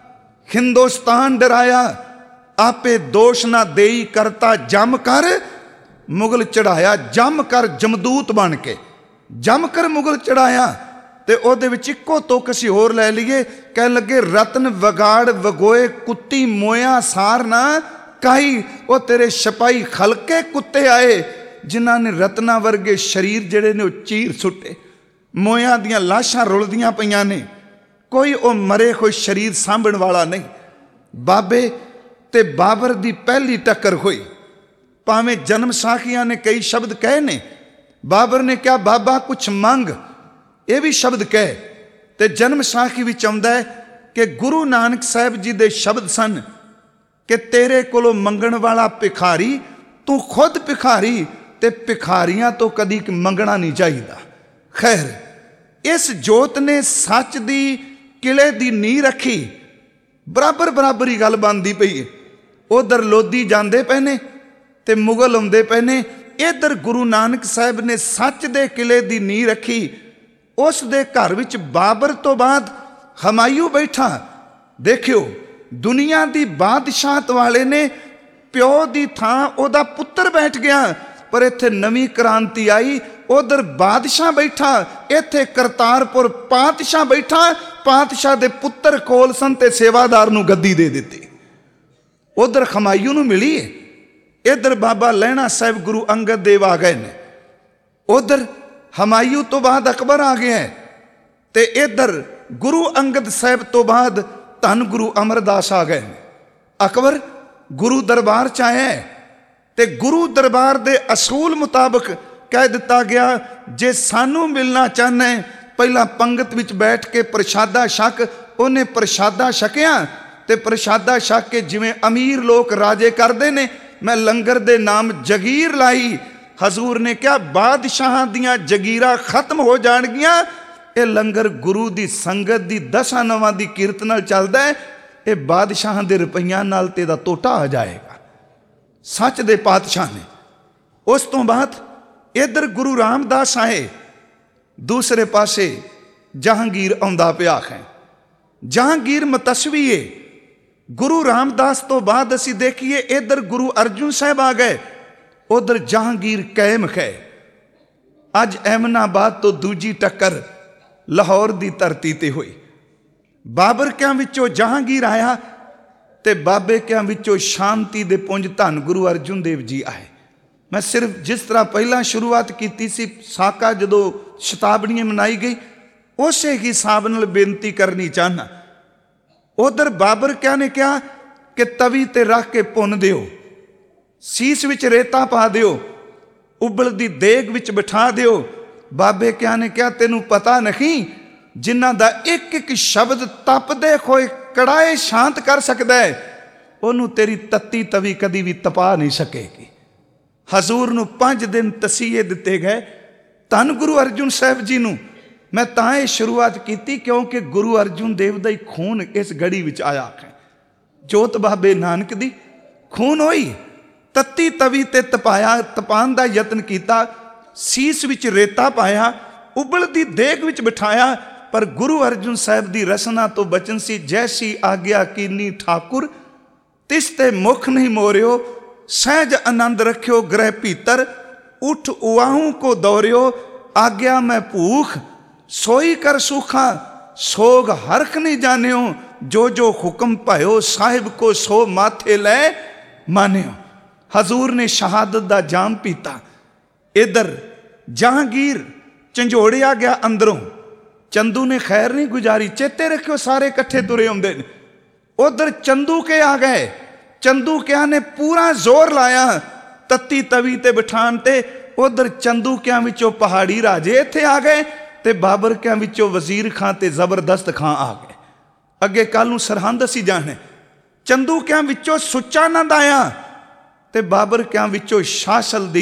ਹਿੰਦੁਸਤਾਨ ਡਰਾਇਆ, ਆਪੇ ਦੋਸ਼ ਨਾ ਦੇਈ ਕਰਤਾ ਜਮ ਕਰ ਮੁਗਲ ਚੜਾਇਆ। ਜਮ ਕਰ ਜਮਦੂਤ ਬਣ ਕੇ ਜਮ ਕਰ ਮੁਗਲ ਚੜਾਇਆ। ਤੇ ਉਹਦੇ ਵਿੱਚ ਇੱਕੋ ਤੁਕ ਅਸੀਂ ਹੋਰ ਲੈ ਲਈਏ। ਕਹਿਣ ਲੱਗੇ ਰਤਨ ਵਿਗਾੜ ਵਗੋਏ ਕੁੱਤੀ ਮੋਇਆ ਸਾਰ ਨਾ ਕਾਈ। ਉਹ ਤੇਰੇ ਸਿਪਾਹੀ ਖਲਕੇ ਕੁੱਤੇ ਆਏ ਜਿਨ੍ਹਾਂ ਨੇ ਰਤਨਾ ਵਰਗੇ ਸਰੀਰ ਜਿਹੜੇ ਨੇ ਉਹ ਚੀਰ ਸੁੱਟੇ। ਮੋਇਆਂ ਦੀਆਂ ਲਾਸ਼ਾਂ ਰੁਲਦੀਆਂ ਪਈਆਂ ਨੇ, ਕੋਈ ਉਹ ਮਰੇ ਹੋਏ ਸਰੀਰ ਸਾਂਭਣ ਵਾਲਾ ਨਹੀਂ। ਬਾਬੇ ਤੇ ਬਾਬਰ ਦੀ ਪਹਿਲੀ ਟੱਕਰ ਹੋਈ। ਭਾਵੇਂ ਜਨਮ ਸਾਖੀਆਂ ਨੇ ਕਈ ਸ਼ਬਦ ਕਹੇ ਨੇ। ਬਾਬਰ ਨੇ ਕਿਹਾ ਬਾਬਾ ਕੁਛ ਮੰਗ, ਇਹ ਵੀ ਸ਼ਬਦ ਕਹੇ। ਤੇ ਜਨਮ ਸਾਖੀ ਵਿੱਚ ਆਉਂਦਾ ਹੈ ਕਿ ਗੁਰੂ ਨਾਨਕ ਸਾਹਿਬ ਜੀ ਦੇ ਸ਼ਬਦ ਸਨ ਕਿ ਤੇਰੇ ਕੋਲੋਂ ਮੰਗਣ ਵਾਲਾ ਭਿਖਾਰੀ, ਤੂੰ ਖੁਦ ਭਿਖਾਰੀ, ਤੇ ਭਿਖਾਰੀਆਂ ਤੋਂ ਕਦੀ ਮੰਗਣਾ ਨਹੀਂ ਚਾਹੀਦਾ। ਖੈਰ ਇਸ ਜੋਤ ਨੇ ਸੱਚ ਦੀ ਕਿਲੇ ਦੀ ਨੀਂਹ ਰੱਖੀ। ਬਰਾਬਰ ਬਰਾਬਰ ਹੀ ਗੱਲ ਬਣਦੀ ਪਈ ਹੈ। ਉਧਰ ਲੋਧੀ ਜਾਂਦੇ ਪਏ ਨੇ ਤੇ ਮੁਗਲ ਆਉਂਦੇ ਪਏ ਨੇ। ਇੱਧਰ ਗੁਰੂ ਨਾਨਕ ਸਾਹਿਬ ਨੇ ਸੱਚ ਦੇ ਕਿਲੇ ਦੀ ਨੀਂਹ ਰੱਖੀ। ਉਸ ਦੇ ਘਰ ਵਿੱਚ ਬਾਬਰ ਤੋਂ ਬਾਅਦ ਹਮਾਯੂ ਬੈਠਾ। ਦੇਖਿਓ ਦੁਨੀਆ ਦੀ ਬਾਦਸ਼ਾਹਤ ਵਾਲੇ ਨੇ ਪਿਓ ਦੀ ਥਾਂ ਉਹਦਾ ਪੁੱਤਰ ਬੈਠ ਗਿਆ, ਪਰ ਇੱਥੇ ਨਵੀਂ ਕ੍ਰਾਂਤੀ ਆਈ। ਉਧਰ ਬਾਦਸ਼ਾਹ ਬੈਠਾ, ਇੱਥੇ ਕਰਤਾਰਪੁਰ ਪਾਤਸ਼ਾਹ ਬੈਠਾ। ਪਾਤਸ਼ਾਹ ਦੇ ਪੁੱਤਰ ਕੋਲ ਸਨ ਤੇ ਸੇਵਾਦਾਰ ਨੂੰ ਗੱਦੀ ਦੇ ਦਿੱਤੀ। ਉਧਰ ਹਮਾਯੂ ਨੂੰ ਮਿਲੀ ਹੈ, ਇੱਧਰ ਬਾਬਾ ਲਹਿਣਾ ਸਾਹਿਬ ਗੁਰੂ ਅੰਗਦ ਦੇਵ ਆ ਗਏ ਨੇ। ਉਧਰ ਹਮਾਯੂ ਤੋਂ ਬਾਅਦ ਅਕਬਰ ਆ ਗਿਆ ਹੈ ਤੇ ਇੱਧਰ ਗੁਰੂ ਅੰਗਦ ਸਾਹਿਬ ਤੋਂ ਬਾਅਦ ਧੰਨ ਗੁਰੂ ਅਮਰਦਾਸ ਆ ਗਏ ਨੇ। ਅਕਬਰ ਗੁਰੂ ਦਰਬਾਰ 'ਚ ਆਇਆ ਤੇ ਗੁਰੂ ਦਰਬਾਰ ਦੇ ਅਸੂਲ ਮੁਤਾਬਕ ਕਹਿ ਦਿੱਤਾ ਗਿਆ ਜੇ ਸਾਨੂੰ ਮਿਲਣਾ ਚਾਹੁੰਦਾ ਪਹਿਲਾਂ ਪੰਗਤ ਵਿੱਚ ਬੈਠ ਕੇ ਪ੍ਰਸ਼ਾਦਾ ਛਕ। ਉਹਨੇ ਪ੍ਰਸ਼ਾਦਾ ਛਕਿਆ ਤੇ ਪ੍ਰਸ਼ਾਦਾ ਛਕ ਕੇ ਜਿਵੇਂ ਅਮੀਰ ਲੋਕ ਰਾਜੇ ਕਰਦੇ ਨੇ, ਮੈਂ ਲੰਗਰ ਦੇ ਨਾਮ ਜਗੀਰ ਲਾਈ। ਹਜ਼ੂਰ ਨੇ ਕਿਹਾ ਬਾਦਸ਼ਾਹਾਂ ਦੀਆਂ ਜਗੀਰਾਂ ਖਤਮ ਹੋ ਜਾਣਗੀਆਂ। ਇਹ ਲੰਗਰ ਗੁਰੂ ਦੀ ਸੰਗਤ ਦੀ ਦਸਾਂ ਨਵਾਂ ਦੀ ਕੀਰਤ ਨਾਲ ਚੱਲਦਾ ਹੈ। ਇਹ ਬਾਦਸ਼ਾਹਾਂ ਦੇ ਰੁਪਈਆਂ ਨਾਲ ਤੇ ਦਾ ਟੋਟਾ ਆ ਜਾਏਗਾ। ਸੱਚ ਦੇ ਪਾਤਸ਼ਾਹ ਨੇ। ਉਸ ਤੋਂ ਬਾਅਦ ਇੱਧਰ ਗੁਰੂ ਰਾਮਦਾਸ ਆਏ। ਦੂਸਰੇ ਪਾਸੇ ਜਹਾਂਗੀਰ ਆਉਂਦਾ ਪਿਆ ਹੈ। ਜਹਾਂਗੀਰ ਮਤਸਵੀ ਏ। ਗੁਰੂ ਰਾਮਦਾਸ ਤੋਂ ਬਾਅਦ ਅਸੀਂ ਦੇਖੀਏ ਇੱਧਰ ਗੁਰੂ ਅਰਜਨ ਸਾਹਿਬ ਆ ਗਏ। ਉਧਰ ਜਹਾਂਗੀਰ ਕਾਇਮ ਹੈ। ਅੱਜ ਐਮਨਾਬਾਦ ਤੋਂ ਦੂਜੀ ਟੱਕਰ ਲਾਹੌਰ ਦੀ ਧਰਤੀ ਤੇ ਹੋਈ। ਬਾਬਰ ਕਿਆਂ ਵਿੱਚੋਂ ਜਹਾਂਗੀਰ ਆਇਆ ਤੇ ਬਾਬੇ ਕਿਆਂ ਵਿੱਚੋਂ ਸ਼ਾਂਤੀ ਦੇ ਪੁੰਜ ਧੰਨ ਗੁਰੂ ਅਰਜਨ ਦੇਵ ਜੀ ਆਏ। ਮੈਂ ਸਿਰਫ ਜਿਸ ਤਰ੍ਹਾਂ ਪਹਿਲਾਂ ਸ਼ੁਰੂਆਤ ਕੀਤੀ ਸੀ, ਸਾਕਾ ਜਦੋਂ ਸ਼ਤਾਬੜੀ ਮਨਾਈ ਗਈ, ਉਸੇ ਹੀ ਹਿਸਾਬ ਨਾਲ ਬੇਨਤੀ ਕਰਨੀ ਚਾਹੁੰਦਾ। ਉਧਰ ਬਾਬਰ ਕਿਆਂ ਨੇ ਕਿਹਾ ਕਿ ਤਵੀ ਤੇ ਰੱਖ ਕੇ ਭੁੰਨ ਦਿਓ, ਸੀਸ ਵਿੱਚ ਰੇਤਾ ਪਾ ਦਿਓ, ਉਬਲਦੀ ਦੇਗ ਵਿੱਚ ਬਿਠਾ ਦਿਓ। ਬਾਬੇ ਕਿਆਂ ਨੇ ਕਿਹਾ ਤੈਨੂੰ ਪਤਾ ਨਹੀਂ ਜਿਨ੍ਹਾਂ ਦਾ ਇੱਕ ਇੱਕ ਸ਼ਬਦ ਤਪਦੇ ਹੋਏ ਕੜਾਏ ਸ਼ਾਂਤ ਕਰ ਸਕਦਾ ਹੈ, ਉਹਨੂੰ ਤੇਰੀ ਤੱਤੀ ਤਵੀ ਕਦੀ ਵੀ ਤਪਾ ਨਹੀਂ ਸਕੇਗੀ। ਹਜ਼ੂਰ ਨੂੰ 5 ਦਿਨ ਤਸੀਹੇ ਦਿੱਤੇ ਗਏ। ਧੰਨ ਗੁਰੂ ਅਰਜਨ ਸਾਹਿਬ ਜੀ ਨੂੰ ਮੈਂ ਤਾਂ ਇਹ ਸ਼ੁਰੂਆਤ ਕੀਤੀ ਕਿਉਂਕਿ ਗੁਰੂ ਅਰਜਨ ਦੇਵ ਦਾ ਹੀ ਖੂਨ ਇਸ ਗੜੀ ਵਿੱਚ ਆਇਆ ਹੈ। ਜੋਤ ਬਾਬੇ ਨਾਨਕ ਦੀ ਖੂਨ ਹੋਈ। ਤੱਤੀ ਤਵੀ ਤੇ ਤਪਾਇਆ, ਤਪਾਉਣ ਦਾ ਯਤਨ ਕੀਤਾ, ਸੀਸ ਵਿੱਚ ਰੇਤਾ ਪਾਇਆ, ਉਬਲਦੀ ਦੇਗ ਵਿੱਚ ਬਿਠਾਇਆ। ਪਰ ਗੁਰੂ ਅਰਜਨ ਸਾਹਿਬ ਦੀ ਰਸਨਾ ਤੋਂ ਬਚਨ ਸੀ ਜੈਸੀ ਆਗਿਆ ਕੀਨੀ ਠਾਕੁਰ ਤਿਸ ਤੇ ਮੁਖ ਨਹੀਂ ਮੋਰਿਓ, ਸਹਿਜ ਆਨੰਦ ਰੱਖਿਓ ਗ੍ਰਹਿ ਭੀਤਰ, ਉਠ ਉਆਹੂ ਕੋ ਦੌਰਿਓ, ਆਗਿਆ ਮੈਂ ਭੂਖ ਸੋਈ ਕਰ ਸੁਖਾ, ਸੋਗ ਹਰਖ ਨਹੀਂ ਜਾਣਿਓ, ਜੋ ਜੋ ਹੁਕਮ ਭਇਓ ਸਾਹਿਬ ਕੋ ਸੋ ਮਾਥੇ ਲੈ ਮਾਨਿਓ। ਹਜ਼ੂਰ ਨੇ ਸ਼ਹਾਦਤ ਦਾ ਜਾਮ ਪੀਤਾ। ਇੱਧਰ ਜਹਾਂਗੀਰ ਝੰਜੋੜਿਆ ਗਿਆ ਅੰਦਰੋਂ। ਚੰਦੂ ਨੇ ਖੈਰ ਨਹੀਂ ਗੁਜ਼ਾਰੀ। ਚੇਤੇ ਰੱਖਿਓ ਸਾਰੇ ਇਕੱਠੇ ਤੁਰੇ ਆਉਂਦੇ ਨੇ। ਉਧਰ ਚੰਦੂ ਕੇ ਆ ਗਏ। ਚੰਦੂ ਕਿਆਂ ਨੇ ਪੂਰਾ ਜ਼ੋਰ ਲਾਇਆ ਤੱਤੀ ਤਵੀ ਤੇ ਬਿਠਾਣ ਤੇ। ਉਧਰ ਚੰਦੂ ਕਿਆਂ ਵਿੱਚੋਂ ਪਹਾੜੀ ਰਾਜੇ ਇੱਥੇ ਆ ਗਏ ਤੇ ਬਾਬਰ ਕਿਆਂ ਵਿੱਚੋਂ ਵਜ਼ੀਰ ਖਾਂ ਤੇ ਜ਼ਬਰਦਸਤ ਖਾਂ ਆ ਗਏ। ਅੱਗੇ ਕੱਲ ਨੂੰ ਸਰਹੰਦ ਅਸੀਂ ਜਾਣੇ। ਚੰਦੂ ਕਿਆਂ ਵਿੱਚੋਂ ਸੁੱਚਾ ਨੰਦ ਆਇਆ ਤੇ ਬਾਬਰ ਕਿਆਂ ਵਿੱਚੋਂ ਸ਼ਾਹ ਸਲਦੀਨ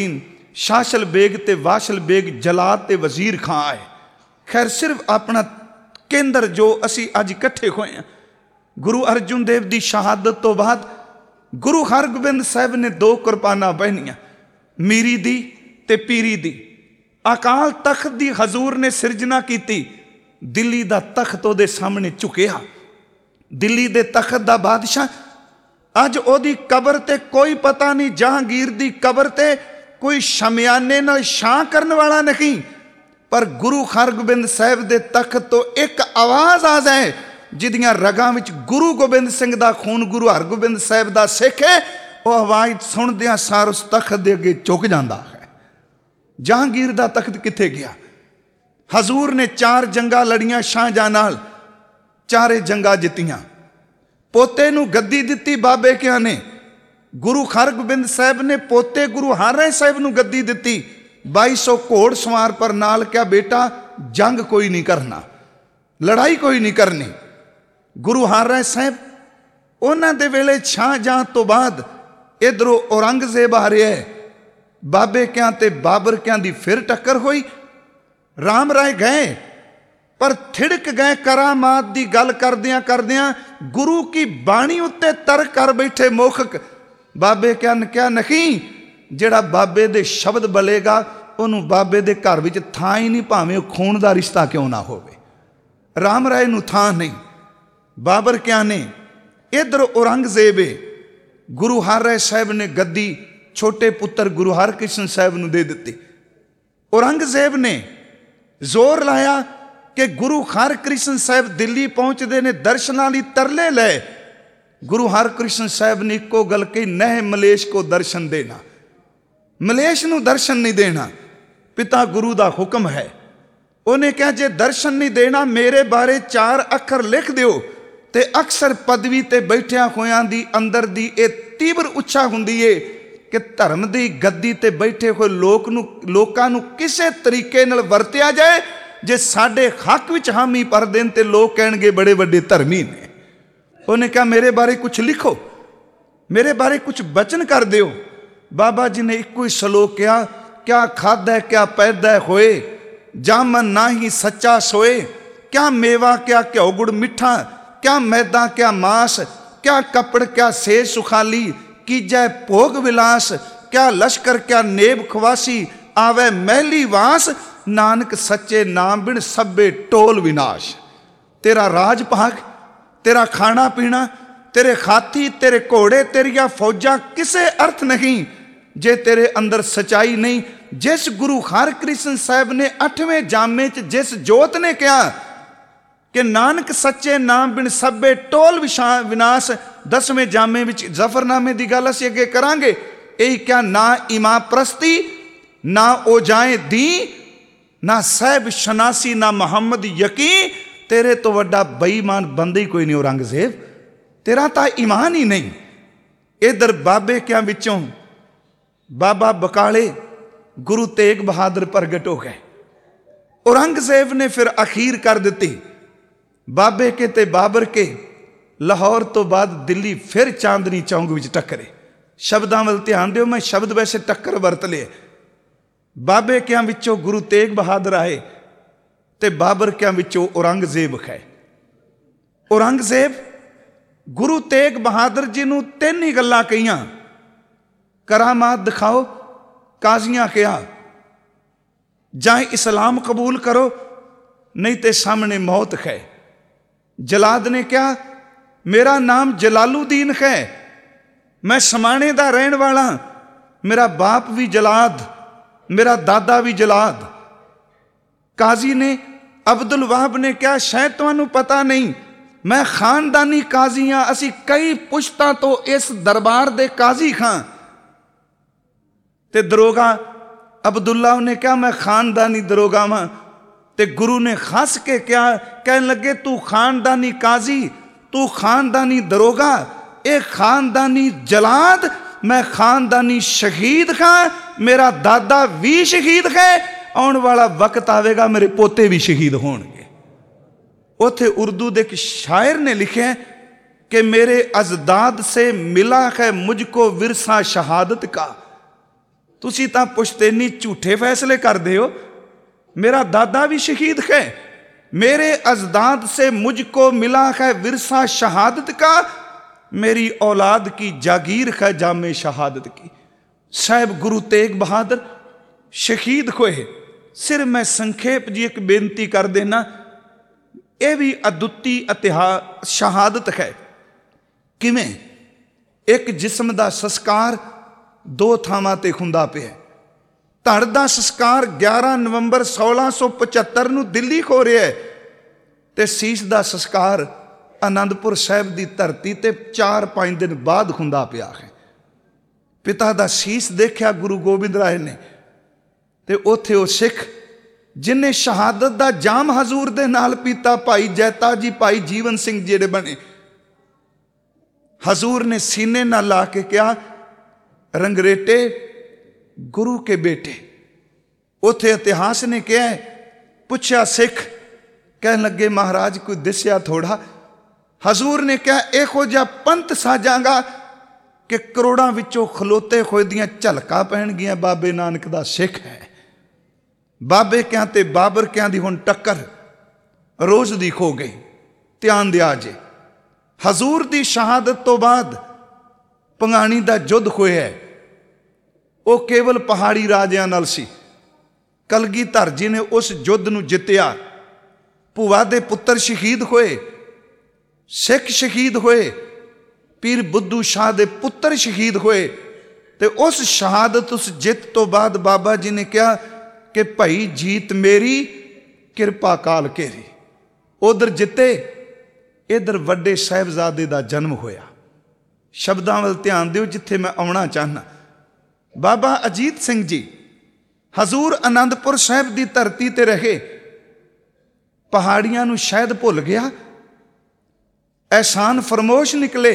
शाशल बेग ते वाशल बेग जलाद ते वजीर खां आए। खैर सिर्फ अपना केंद्र जो असी अज इकट्ठे होए हैं, गुरु अर्जुन देव की शहादत तो बाद गुरु हरगोबिंद साहब ने दो कुर्बाना बहनियां, मीरी दी ते पीरी दी। अकाल तख्त दी हजूर ने सिरजना की, दिल्ली का तख्त उहदे सामने झुकिया। दिल्ली दे तख्त दा बादशाह अज ओदी कबर ते कोई पता नहीं, जहांगीर दी कबर ते कोई शमियाने नाल छां करने वाला नहीं, पर गुरु हरगोबिंद साहब दे तख्त तो एक आवाज़ आ जाए जिदियां रगां विच गुरु गोबिंद सिंह दा खून, गुरु हरगोबिंद साहब दा सिख है, वह आवाज़ सुनदियां सार उस तख्त दे अगे झुक जांदा है। जहांगीर दा तख्त कित्थे गया? हजूर ने 4 जंगां लड़ियां शाहजहां नाल, 4 जंगां जित्तियां। पोते नूं गद्दी दित्ती बाबे कियां ने, गुरु हरगोबिंद साहब ने पोते गुरु हर राय साहब नूं गद्दी दित्ती। 2200 घोड़ सवार पर नाल क्या बेटा जंग कोई नहीं करना, लड़ाई कोई नहीं करनी। गुरु हर राय साहब उन्हां दे वेले शाहजहां तो बाद इधरों औरंगजेब आ रहा है, बाबे क्या ते बाबर क्या दी फिर टक्कर हुई। राम राय गए पर थिड़क गए करामात दी गल करदियां करदियां गुरु की बाणी उत्ते तर्क कर बैठे मोखक। बाबे क्या न क्या नहीं, जिहड़ा बाबे दे शब्द बलेगा उन्होंने बाबे दे घर विच थां ही नहीं, भावें खून दा रिश्ता क्यों ना होवे। राम राय नूं थां नहीं, बाबर क्या ने, इधर औरंगजेब है। गुरु हर राय साहब ने गद्दी छोटे पुत्र गुरु हरकृष्ण साहब नूं दे दित्ती। औरंगजेब ने जोर लाया कि गुरु हरकृष्ण साहब दिल्ली पहुंचते ने, दर्शनां लई तरले ले। गुरु हरकृष्ण साहब ने इको गल कही, नह मलेश को दर्शन देना, मलेश नूं दर्शन नहीं देना, पिता गुरु दा हुक्म है। उन्हें कहा जे दर्शन नहीं देना मेरे बारे 4 अखर लिख दिओ, ते अक्सर पदवी ते बैठिया होयां दी अंदर दी ए तीव्र उच्छा हुंदी है कि धर्म दी गद्दी ते बैठे हुए लोकां नूं किसे तरीके नाल वरतिया जाए जे साडे हक विच हामी भर देन ते लोग कहणगे बड़े वड्डे धर्मी ने। उन्हें कहा मेरे बारे कुछ लिखो, मेरे बारे कुछ बचन कर दिओ। बाबा जी ने इको ही सलोक कहा, क्या खादा क्या पैदा होए, जामन ना ही सच्चा सोए, क्या मेवा क्या घ्यो गुड़ मिठा, क्या मैदा क्या मास, क्या कपड़ क्या सेज सुखाली, कीजै भोग विलास, क्या लश्कर क्या नेब खवासी, आवे महली वास, नानक सच्चे नाम बिन सब्बे टोल विनाश। तेरा राज भाग, तेरा खाना पीना, तेरे हाथी तेरे घोड़े तेरिया फौजा किसे अर्थ नहीं जे तेरे अंदर सच्चाई नहीं। जिस गुरु हरकृष्ण साहब ने 8वें जामे च जिस जोत ने कहा कि नानक सच्चे नाम बिन सब्बे टोल विनाश, 10वें जामे विच जफरनामे की गल असीं अगे करांगे। यही क्या ना इमां प्रस्ती, ना ओ जाए दी, ना साहब शनासी, ना मुहम्मद यकी, तेरे तो वड्डा बेईमान बंदा ही कोई नहीं औरंगजेब, तेरा तो ईमान ही नहीं। इधर बाबे क्या विचों बाबा बकाले गुरु तेग बहादुर प्रगट हो गए। औरंगजेब ने फिर अखीर कर दी, बाबे के ते बाबर के लाहौर तो बाद दिल्ली फिर चांदनी चौंक विच टक्करे। शब्दां वल ध्यान दिओ, मैं शब्द वैसे टक्कर वरत लिए। बाबे क्या विचों गुरु तेग बहादुर आए ते बाबर क्या विचों औरंगजेब है। औरंगजेब गुरु तेग बहादुर जी नूं 3 ही गल्लां कहियां, करामात दिखाओ, काजियां कहा जाए इस्लाम कबूल करो नहीं ते सामने मौत है। जलाद ने कहा मेरा नाम जलालुद्दीन है, मैं समाणे दा रहन वाला, मेरा बाप भी जलाद, मेरा दादा भी जलाद। काजी ने अब्दुल वाहब ने कहा शायद तुहानू पता नहीं, मैं खानदानी काजी हाँ, असी कई पुश्तां तो इस दरबार दे काजी खां। ते दरोगा अब्दुल्ला ने कहा मैं खानदानी दरोगा वां। ते गुरु ने हस के क्या कहन लगे, तू खानदानी काजी, तू खानदानी दरोगा, ए खानदानी जलाद, मैं खानदानी शहीद खां, मेरा दादा भी शहीद है, आने वाला वक्त आवेगा मेरे पोते भी शहीद होंगे। उथे उर्दू दे एक शायर ने लिखे कि मेरे अजदाद से मिला है मुझको विरसा शहादत का, तुसी तां पुश्तैनी झूठे फैसले करदे हो। मेरा दादा भी शहीद है, मेरे अजदाद से मुझको मिला है विरसा शहादत का, मेरी औलाद की जागीर है जामे शहादत की। साहब गुरु तेग बहादुर शहीद होए। सिर मैं संखेप जी एक बेनती कर देना, यह भी अदुੱਤੀ इतिहास शहादत है। किवें एक जिस्म का संस्कार दो थावां ते हुंदा पिया। धड़ का संस्कार 11 नवंबर 1675 ਨੂੰ दिल्ली हो रहा है, ते सीस का संस्कार आनंदपुर साहिब की धरती ते 4-5 दिन बाद हुंदा पिया है। पिता का सीस देखा गुरु गोबिंद राय ने, ते उत्थे वो सिख जिन्हें शहादत का जाम हजूर दे नाल पीता, भाई जैता जी, भाई जीवन सिंह जेड़े बने, हजूर ने सीने ना ला के कहा, रंगरेटे गुरु के बेटे। उथे इतिहास ने कहा है, पुछया सिख, कह लगे महाराज कोई दिस्या थोड़ा। हजूर ने कहा, इहो जिहा पंथ साजांगा कि करोड़ां विचों खलोते होए दियां झलकां पैणगियां बाबे नानक दा सिख है। बाबे क्या ते बाबर क्या दी हुण टक्कर रोज़ दी खो गई। ध्यान दिया जे, हजूर दी शहादत तो बाद भंगाणी दा युद्ध होया है, वो केवल पहाड़ी राजियां नाल सी। कलगीधर जी ने उस युद्ध नूं जित्तिया। भूआ दे पुत्तर शहीद होए, सिख शहीद होए, पीर बुद्धू शाह दे पुत्तर शहीद होए। ते उस शहादत, उस जित तो बाद बाबा जी ने कहा कि भाई जीत मेरी किरपा काल घेरी। उधर जिते, इधर वड्डे साहिबजादे का जन्म होया। शब्दां वल ध्यान दिओ जिथे मैं आउणा चाहना। बाबा अजीत सिंह जी हजूर आनंदपुर साहिब की धरती ते रहे, पहाड़ियां नूं शायद भुल गया, एहसान फरमोश निकले।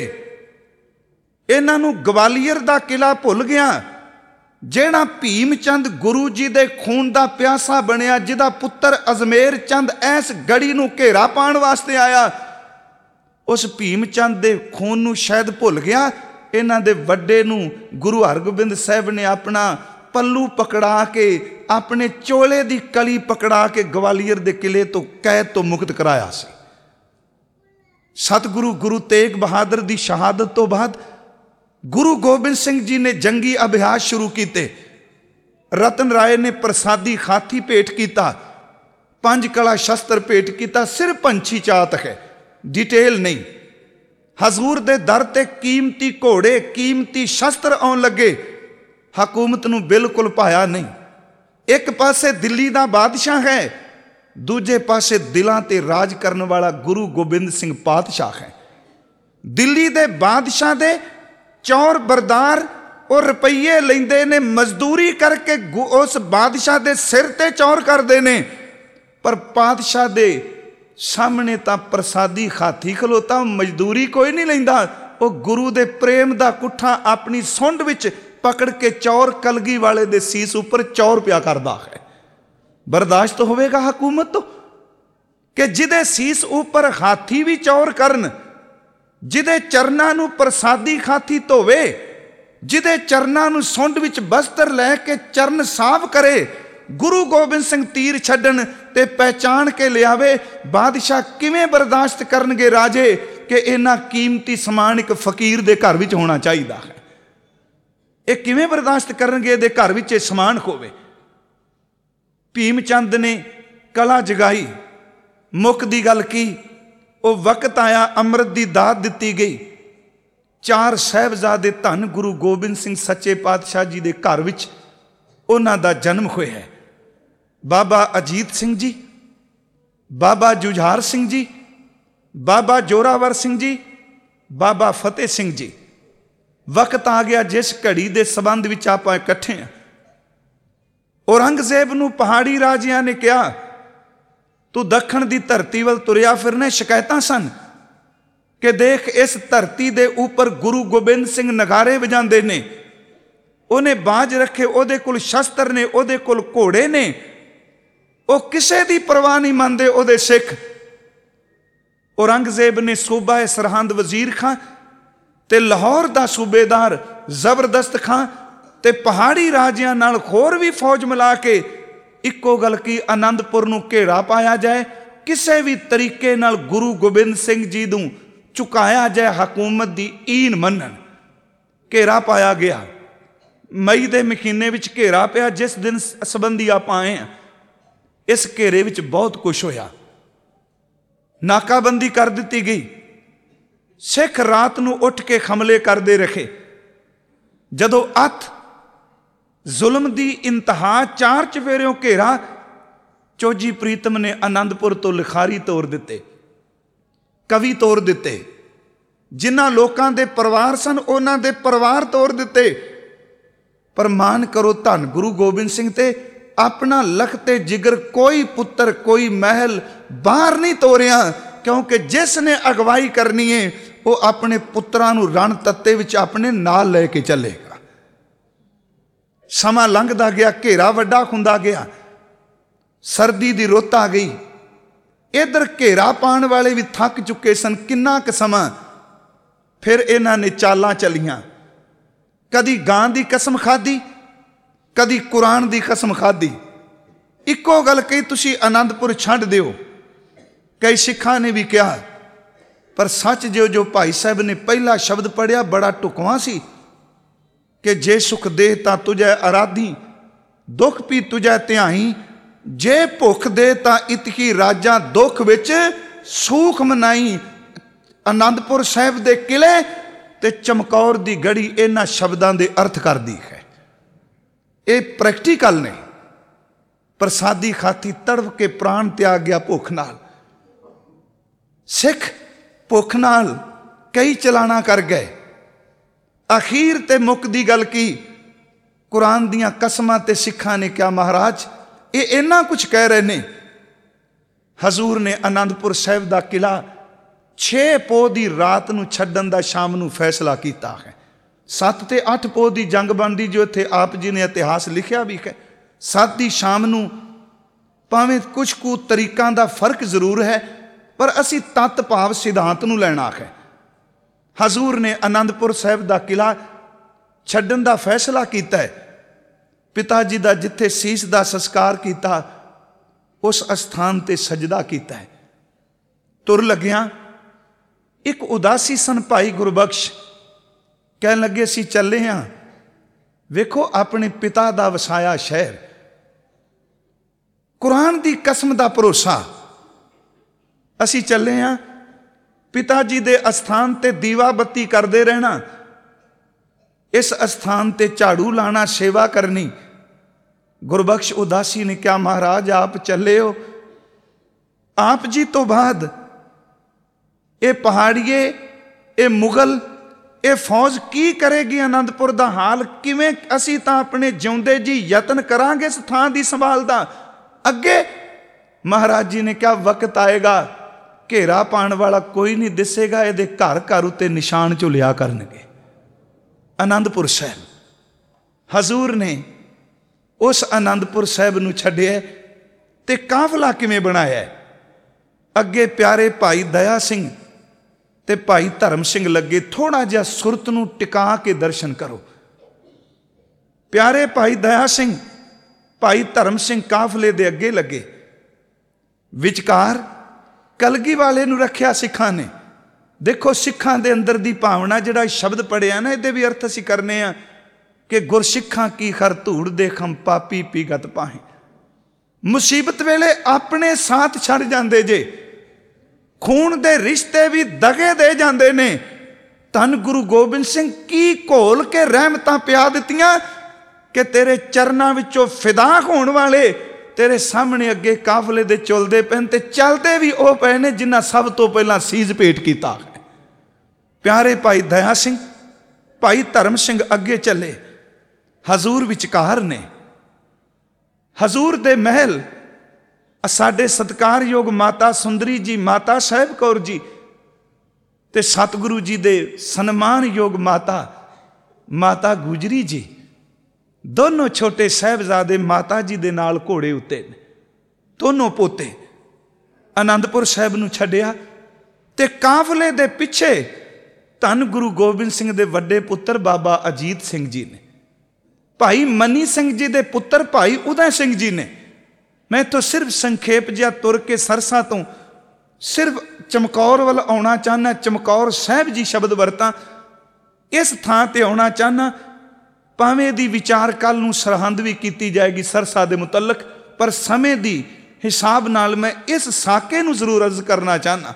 इन्हां नूं ग्वालियर दा किला भुल गया, जेड़ा भीम चंद गुरु जी दे खून दा प्यासा बनिया, जिदा पुत्तर अजमेर चंद ऐस गड़ी नूं घेरा पाण वास्ते आया। उस भीम चंद दे खून नूं शायद भुल गया। इन्हां दे वड्डे नूं गुरु हरगोबिंद साहिब ने अपना पल्लू पकड़ा के, अपने चोले दी कली पकड़ा के ग्वालियर दे किले तो कैद तो मुक्त कराया सी। सतगुरु गुरु तेग बहादुर दी शहादत तो बाद गुरु गोबिंद सिंह जी ने जंगी अभ्यास शुरू किए। रतन राय ने प्रसादी हाथी भेंट किया, 5 कला शस्त्र भेंट किया। सिर्फ पंछी चात है, डिटेल नहीं। हजूर दे दर ते कीमती घोड़े, कीमती शस्त्र आउण लगे, हकूमत नूं बिल्कुल भाया नहीं। एक पासे दिल्ली दा बादशाह है, दूजे पासे दिलां ते राज करने वाला गुरु गोबिंद सिंह पातशाह है। दिल्ली दे बादशाह दे चौर बरदार और रुपये लेंदे ने, मजदूरी करके उस बादशाह दे सिर ते चौर करते ने, पर पातशाह दे सामने तां प्रसादी हाथी खलोता, मजदूरी कोई नहीं लेंदा। वो गुरु दे प्रेम दा कुठा अपनी सुंड विच पकड़ के चौर कलगी वाले दे सीस उपर चौर पिया करदा है। बर्दाश्त होवेगा हुकूमत तो कि जिदे सीस उपर हाथी भी चौर करन, जिदे चरनां नूं प्रसादी हाथी धोवे, जिदे चरनां नूं सुंड विच बस्तर लैके चरण साफ करे। गुरु गोबिंद सिंह तीर छड्डण ते पहचान के लियावे। बादशाह किवें बर्दाश्त करनगे राजे कि इन्ना कीमती समान एक फकीर दे घर विच होना चाहिदा है। ये किवें बर्दाश्त करनगे इहदे घर विच समान होवे। भीम चंद ने कला जगाई, मुख दी गल की। वो वक्त आया, अमृत दी दात दिती गई। 4 साहिबजादे धन गुरु गोबिंद सिंह सच्चे पातशाह जी दे घर विच उन्हां दा जन्म होया है। बाबा अजीत सिंह जी, बाबा जुझार सिंह जी, बाबा जोरावर सिंह जी, बाबा फतेह सिंह जी। वक्त आ गया जिस घड़ी दे संबंध विच आपां इकट्ठे हैं। औरंगजेब नूं पहाड़ी राजियां ने कहा, तू दखण दी धरती वल तुरिया फिरना। शिकायतां सन कि देख इस धरती दे उपर गुरु गोबिंद सिंह नगारे वजांदे ने, उन्हें बाज रखे, उहदे कोल शस्त्र ने, उहदे कोल घोड़े ने, वो किसे दी परवाह नहीं मानते उहदे सिख। औरंगजेब ने सूबा सरहंद वजीर खां ते लाहौर दा सूबेदार जबरदस्त खां ਤੇ ਪਹਾੜੀ ਰਾਜਿਆਂ ਨਾਲ ਹੋਰ ਵੀ ਫੌਜ ਮਿਲਾ ਕੇ ਇੱਕੋ ਗੱਲ ਕੀ, ਆਨੰਦਪੁਰ ਨੂੰ ਘੇਰਾ ਪਾਇਆ ਜਾਏ, ਕਿਸੇ ਵੀ ਤਰੀਕੇ ਨਾਲ ਗੁਰੂ ਗੋਬਿੰਦ ਸਿੰਘ ਜੀ ਨੂੰ ਝੁਕਾਇਆ ਜਾਏ, ਹਕੂਮਤ ਦੀ ਈਨ ਮੰਨਣ। ਘੇਰਾ ਪਾਇਆ ਗਿਆ। ਮਈ ਦੇ ਮਹੀਨੇ ਵਿੱਚ ਘੇਰਾ ਪਿਆ, ਜਿਸ ਦਿਨ ਸੰਬੰਧੀ ਆਪਾਂ ਆਏ ਹਾਂ। ਇਸ ਘੇਰੇ ਵਿੱਚ ਬਹੁਤ ਕੁਛ ਹੋਇਆ। ਨਾਕਾਬੰਦੀ ਕਰ ਦਿੱਤੀ ਗਈ। ਸਿੱਖ ਰਾਤ ਨੂੰ ਉੱਠ ਕੇ ਹਮਲੇ ਕਰਦੇ ਰਹੇ। ਜਦੋਂ ਅੱਤ ਜ਼ੁਲਮ ਦੀ ਇੰਤਹਾ, 4 ਚੁਫੇਰਿਓਂ ਘੇਰਾ, ਚੋਜੀ ਪ੍ਰੀਤਮ ਨੇ ਆਨੰਦਪੁਰ ਤੋਂ ਲਿਖਾਰੀ ਤੋਰ ਦਿੱਤੇ, ਕਵੀ ਤੋਰ ਦਿੱਤੇ। ਜਿਨ੍ਹਾਂ ਲੋਕਾਂ ਦੇ ਪਰਿਵਾਰ ਸਨ ਉਹਨਾਂ ਦੇ ਪਰਿਵਾਰ ਤੋਰ ਦਿੱਤੇ। ਪਰ ਮਾਣ ਕਰੋ ਧੰਨ ਗੁਰੂ ਗੋਬਿੰਦ ਸਿੰਘ ਤੇ, ਆਪਣਾ ਲਖ ਤੇ ਜਿਗਰ ਕੋਈ ਪੁੱਤਰ, ਕੋਈ ਮਹਿਲ ਬਾਹਰ ਨਹੀਂ ਤੋਰਿਆ, ਕਿਉਂਕਿ ਜਿਸ ਨੇ ਅਗਵਾਈ ਕਰਨੀ ਹੈ ਉਹ ਆਪਣੇ ਪੁੱਤਰਾਂ ਨੂੰ ਰਣ ਤੱਤੇ ਵਿੱਚ ਆਪਣੇ ਨਾਲ ਲੈ ਕੇ ਚੱਲੇਗਾ। ਸਮਾਂ ਲੰਘਦਾ ਗਿਆ, ਘੇਰਾ ਵੱਡਾ ਹੁੰਦਾ ਗਿਆ। ਸਰਦੀ ਦੀ ਰੁੱਤ ਆ ਗਈ। ਇੱਧਰ ਘੇਰਾ ਪਾਉਣ ਵਾਲੇ ਵੀ ਥੱਕ ਚੁੱਕੇ ਸਨ। ਕਿੰਨਾ ਕੁ ਸਮਾਂ। ਫਿਰ ਇਹਨਾਂ ਨੇ ਚਾਲਾਂ ਚੱਲੀਆਂ। ਕਦੀ ਗਾਂ ਦੀ ਕਸਮ ਖਾਧੀ, ਕਦੀ ਕੁਰਾਨ ਦੀ ਕਸਮ ਖਾਧੀ। ਇੱਕੋ ਗੱਲ ਕਹੀ, ਤੁਸੀਂ ਆਨੰਦਪੁਰ ਛੱਡ ਦਿਓ। ਕਈ ਸਿੱਖਾਂ ਨੇ ਵੀ ਕਿਹਾ, ਪਰ ਸੱਚ ਜੋ ਭਾਈ ਸਾਹਿਬ ਨੇ ਪਹਿਲਾ ਸ਼ਬਦ ਪੜ੍ਹਿਆ ਬੜਾ ਢੁਕਵਾਂ ਸੀ ਕਿ ਜੇ ਸੁਖ ਦੇ ਤਾਂ ਤੁਝੈ ਅਰਾਧੀ, ਦੁੱਖ ਵੀ ਤੁਝੈ ਧਿਆਈ, ਜੇ ਭੁੱਖ ਦੇ ਤਾਂ ਇਤਕੀ ਰਾਜਾਂ, ਦੁੱਖ ਵਿੱਚ ਸੂਖ ਮਨਾਈ। ਆਨੰਦਪੁਰ ਸਾਹਿਬ ਦੇ ਕਿਲੇ ਤੇ ਚਮਕੌਰ ਦੀ ਗੜੀ ਇਹਨਾਂ ਸ਼ਬਦਾਂ ਦੇ ਅਰਥ ਕਰਦੀ ਹੈ। ਇਹ ਪ੍ਰੈਕਟੀਕਲ ਨੇ। ਪ੍ਰਸਾਦੀ ਖਾਤੀ ਤੜਫ ਕੇ ਪ੍ਰਾਣ ਤਿਆਗ ਗਿਆ ਭੁੱਖ ਨਾਲ। ਸਿੱਖ ਭੁੱਖ ਨਾਲ ਕਈ ਚਲਾਣਾ ਕਰ ਗਏ। ਅਖੀਰ ਤੇ ਮੁੱਕ ਦੀ ਗੱਲ ਕੀ, ਕੁਰਾਨ ਦੀਆਂ ਕਸਮਾਂ ਤੇ ਸਿੱਖਾਂ ਨੇ ਕਿਹਾ, ਮਹਾਰਾਜ ਇਹ ਇੰਨਾ ਕੁਝ ਕਹਿ ਰਹੇ ਨੇ। ਹਜ਼ੂਰ ਨੇ ਆਨੰਦਪੁਰ ਸਾਹਿਬ ਦਾ ਕਿਲਾ 6 ਪੋਹ ਦੀ ਰਾਤ ਨੂੰ ਛੱਡਣ ਦਾ ਸ਼ਾਮ ਨੂੰ ਫੈਸਲਾ ਕੀਤਾ ਹੈ। 7 ਤੇ 8 ਪੋਹ ਦੀ ਜੰਗ ਬਣਦੀ, ਜੋ ਇੱਥੇ ਆਪ ਜੀ ਨੇ ਇਤਿਹਾਸ ਲਿਖਿਆ ਵੀ ਹੈ। 7 ਦੀ ਸ਼ਾਮ ਨੂੰ, ਭਾਵੇਂ ਕੁਝ ਕੁ ਤਰੀਕਾਂ ਦਾ ਫਰਕ ਜ਼ਰੂਰ ਹੈ, ਪਰ ਅਸੀਂ ਤੱਤ ਭਾਵ ਸਿਧਾਂਤ ਨੂੰ ਲੈਣਾ ਹੈ। ਹਜ਼ੂਰ ਨੇ ਆਨੰਦਪੁਰ ਸਾਹਿਬ ਦਾ ਕਿਲਾ ਛੱਡਣ ਦਾ ਫੈਸਲਾ ਕੀਤਾ ਹੈ। ਪਿਤਾ ਜੀ ਦਾ ਜਿੱਥੇ ਸੀਸ ਦਾ ਸੰਸਕਾਰ ਕੀਤਾ, ਉਸ ਅਸਥਾਨ ਤੇ ਸਜਦਾ ਕੀਤਾ ਹੈ। ਤੁਰ ਲੱਗਿਆ, ਇੱਕ ਉਦਾਸੀ ਸਨ ਭਾਈ ਗੁਰਬਖਸ਼। ਕਹਿਣ ਲੱਗੇ, ਅਸੀਂ ਚੱਲੇ ਹਾਂ, ਵੇਖੋ ਆਪਣੇ ਪਿਤਾ ਦਾ ਵਸਾਇਆ ਸ਼ਹਿਰ, ਕੁਰਾਨ ਦੀ ਕਸਮ ਦਾ ਭਰੋਸਾ। ਅਸੀਂ ਚੱਲੇ ਹਾਂ, ਪਿਤਾ ਜੀ ਦੇ ਅਸਥਾਨ ਤੇ ਦੀਵਾ ਬੱਤੀ ਕਰਦੇ ਰਹਿਣਾ, ਇਸ ਅਸਥਾਨ ਤੇ ਝਾੜੂ ਲਾਣਾ, ਸੇਵਾ ਕਰਨੀ। ਗੁਰਬਖਸ਼ ਉਦਾਸੀ ਨੇ ਕਿਹਾ, ਮਹਾਰਾਜ ਆਪ ਚੱਲੇ ਹੋ, ਆਪ ਜੀ ਤੋਂ ਬਾਅਦ ਇਹ ਪਹਾੜੀਏ, ਇਹ ਮੁਗਲ, ਇਹ ਫੌਜ ਕੀ ਕਰੇਗੀ? ਆਨੰਦਪੁਰ ਦਾ ਹਾਲ ਕਿਵੇਂ? ਅਸੀਂ ਤਾਂ ਆਪਣੇ ਜਿਉਂਦੇ ਜੀ ਯਤਨ ਕਰਾਂਗੇ ਇਸ ਥਾਂ ਦੀ ਸੰਭਾਲ ਦਾ। ਅੱਗੇ ਮਹਾਰਾਜ ਜੀ ਨੇ ਕਿਹਾ, ਵਕਤ ਆਏਗਾ, ਘੇਰਾ ਪਾਉਣ ਵਾਲਾ ਕੋਈ ਨਹੀਂ ਦਿਸੇਗਾ, ਇਹਦੇ ਘਰ ਘਰ ਉੱਤੇ ਨਿਸ਼ਾਨ ਝੁਲਿਆ ਕਰਨਗੇ। ਆਨੰਦਪੁਰ ਸਾਹਿਬ। ਹਜ਼ੂਰ ਨੇ ਉਸ ਆਨੰਦਪੁਰ ਸਾਹਿਬ ਨੂੰ ਛੱਡਿਆ ਤੇ ਕਾਫਲਾ ਕਿਵੇਂ ਬਣਾਇਆ? ਅੱਗੇ ਪਿਆਰੇ ਭਾਈ ਦਇਆ ਸਿੰਘ ਤੇ ਭਾਈ ਧਰਮ ਸਿੰਘ ਲੱਗੇ। ਥੋੜਾ ਜਿਹਾ ਸੁਰਤ ਨੂੰ ਟਿਕਾ ਕੇ ਦਰਸ਼ਨ ਕਰੋ। ਪਿਆਰੇ ਭਾਈ ਦਇਆ ਸਿੰਘ, ਭਾਈ ਧਰਮ ਸਿੰਘ ਕਾਫਲੇ ਦੇ ਅੱਗੇ ਲੱਗੇ। ਵਿਚਕਾਰ ਕਲਗੀ ਵਾਲੇ ਨੂੰ ਰੱਖਿਆ ਸਿੱਖਾਂ ਨੇ। ਦੇਖੋ ਸਿੱਖਾਂ ਦੇ ਅੰਦਰ ਦੀ ਭਾਵਨਾ, ਜਿਹੜਾ ਸ਼ਬਦ ਪੜਿਆ ਨਾ, ਇਹਦੇ ਵੀ ਅਰਥ ਅਸੀਂ ਕਰਨੇ ਆ ਕਿ ਗੁਰਸਿੱਖਾਂ ਕੀ ਖਰ ਧੂੜ ਦੇਖਮ ਪਾਪੀ ਪੀਗਤ ਪਾਹੇ। ਮੁਸੀਬਤ ਵੇਲੇ ਆਪਣੇ ਸਾਥ ਛੱਡ ਜਾਂਦੇ ਜੇ, ਖੂਨ ਦੇ ਰਿਸ਼ਤੇ ਵੀ ਦਗੇ ਦੇ ਜਾਂਦੇ ਨੇ। ਧੰਨ ਗੁਰੂ ਗੋਬਿੰਦ ਸਿੰਘ ਕੀ ਘੋਲ ਕੇ ਰਹਿਮਤਾਂ ਪਿਆ ਦਿੱਤੀਆਂ ਕਿ ਤੇਰੇ ਚਰਨਾਂ ਵਿੱਚੋਂ ਫਿਦਾ ਹੋਣ ਵਾਲੇ ਤੇਰੇ ਸਾਹਮਣੇ ਅੱਗੇ ਕਾਫਲੇ ਦੇ ਚੁਲਦੇ ਪੈਣ, ਤੇ ਚੱਲਦੇ ਵੀ ਉਹ ਪਏ ਨੇ ਜਿਨ੍ਹਾਂ ਸਭ ਤੋਂ ਪਹਿਲਾਂ ਸੀਜ਼ ਭੇਟ ਕੀਤਾ ਹੈ। ਪਿਆਰੇ ਭਾਈ ਦਇਆ ਸਿੰਘ, ਭਾਈ ਧਰਮ ਸਿੰਘ ਅੱਗੇ ਚੱਲੇ, ਹਜ਼ੂਰ ਵਿਚਕਾਰ ਨੇ। ਹਜ਼ੂਰ ਦੇ ਮਹਿਲ ਸਾਡੇ ਸਤਿਕਾਰਯੋਗ ਮਾਤਾ ਸੁੰਦਰੀ ਜੀ, ਮਾਤਾ ਸਾਹਿਬ ਕੌਰ ਜੀ, ਤੇ ਸਤਿਗੁਰੂ ਜੀ ਦੇ ਸਨਮਾਨਯੋਗ ਮਾਤਾ ਗੁਜਰੀ ਜੀ, ਦੋਨੋਂ ਛੋਟੇ ਸਾਹਿਬਜ਼ਾਦੇ ਮਾਤਾ ਜੀ ਦੇ ਨਾਲ ਘੋੜੇ ਉੱਤੇ ਨੇ, ਦੋਨੋਂ ਪੋਤੇ। ਆਨੰਦਪੁਰ ਸਾਹਿਬ ਨੂੰ ਛੱਡਿਆ ਤੇ ਕਾਫਲੇ ਦੇ ਪਿੱਛੇ ਧੰਨ ਗੁਰੂ ਗੋਬਿੰਦ ਸਿੰਘ ਦੇ ਵੱਡੇ ਪੁੱਤਰ ਬਾਬਾ ਅਜੀਤ ਸਿੰਘ ਜੀ ਨੇ। ਭਾਈ ਮਨੀ ਸਿੰਘ ਜੀ ਦੇ ਪੁੱਤਰ ਭਾਈ ਉਦੈ ਸਿੰਘ ਜੀ ਨੇ। ਮੈਂ ਇੱਥੋਂ ਸਿਰਫ ਸੰਖੇਪ ਜਿਹਾ ਤੁਰ ਕੇ ਸਰਸਾ ਤੋਂ ਸਿਰਫ ਚਮਕੌਰ ਵੱਲ ਆਉਣਾ ਚਾਹੁੰਦਾ। ਚਮਕੌਰ ਸਾਹਿਬ ਜੀ ਸ਼ਬਦ ਵਰਤਾਂ, ਇਸ ਥਾਂ ਤੇ ਆਉਣਾ ਚਾਹੁੰਦਾ। ਭਾਵੇਂ ਦੀ ਵਿਚਾਰ ਕੱਲ ਨੂੰ ਸਰਹੰਦ ਵੀ ਕੀਤੀ ਜਾਏਗੀ ਸਰਸਾ ਦੇ ਮੁਤਲਕ, ਪਰ ਸਮੇਂ ਦੀ ਹਿਸਾਬ ਨਾਲ ਮੈਂ ਇਸ ਸਾਕੇ ਨੂੰ ਜ਼ਰੂਰ ਅਰਜ਼ ਕਰਨਾ ਚਾਹੁੰਦਾ।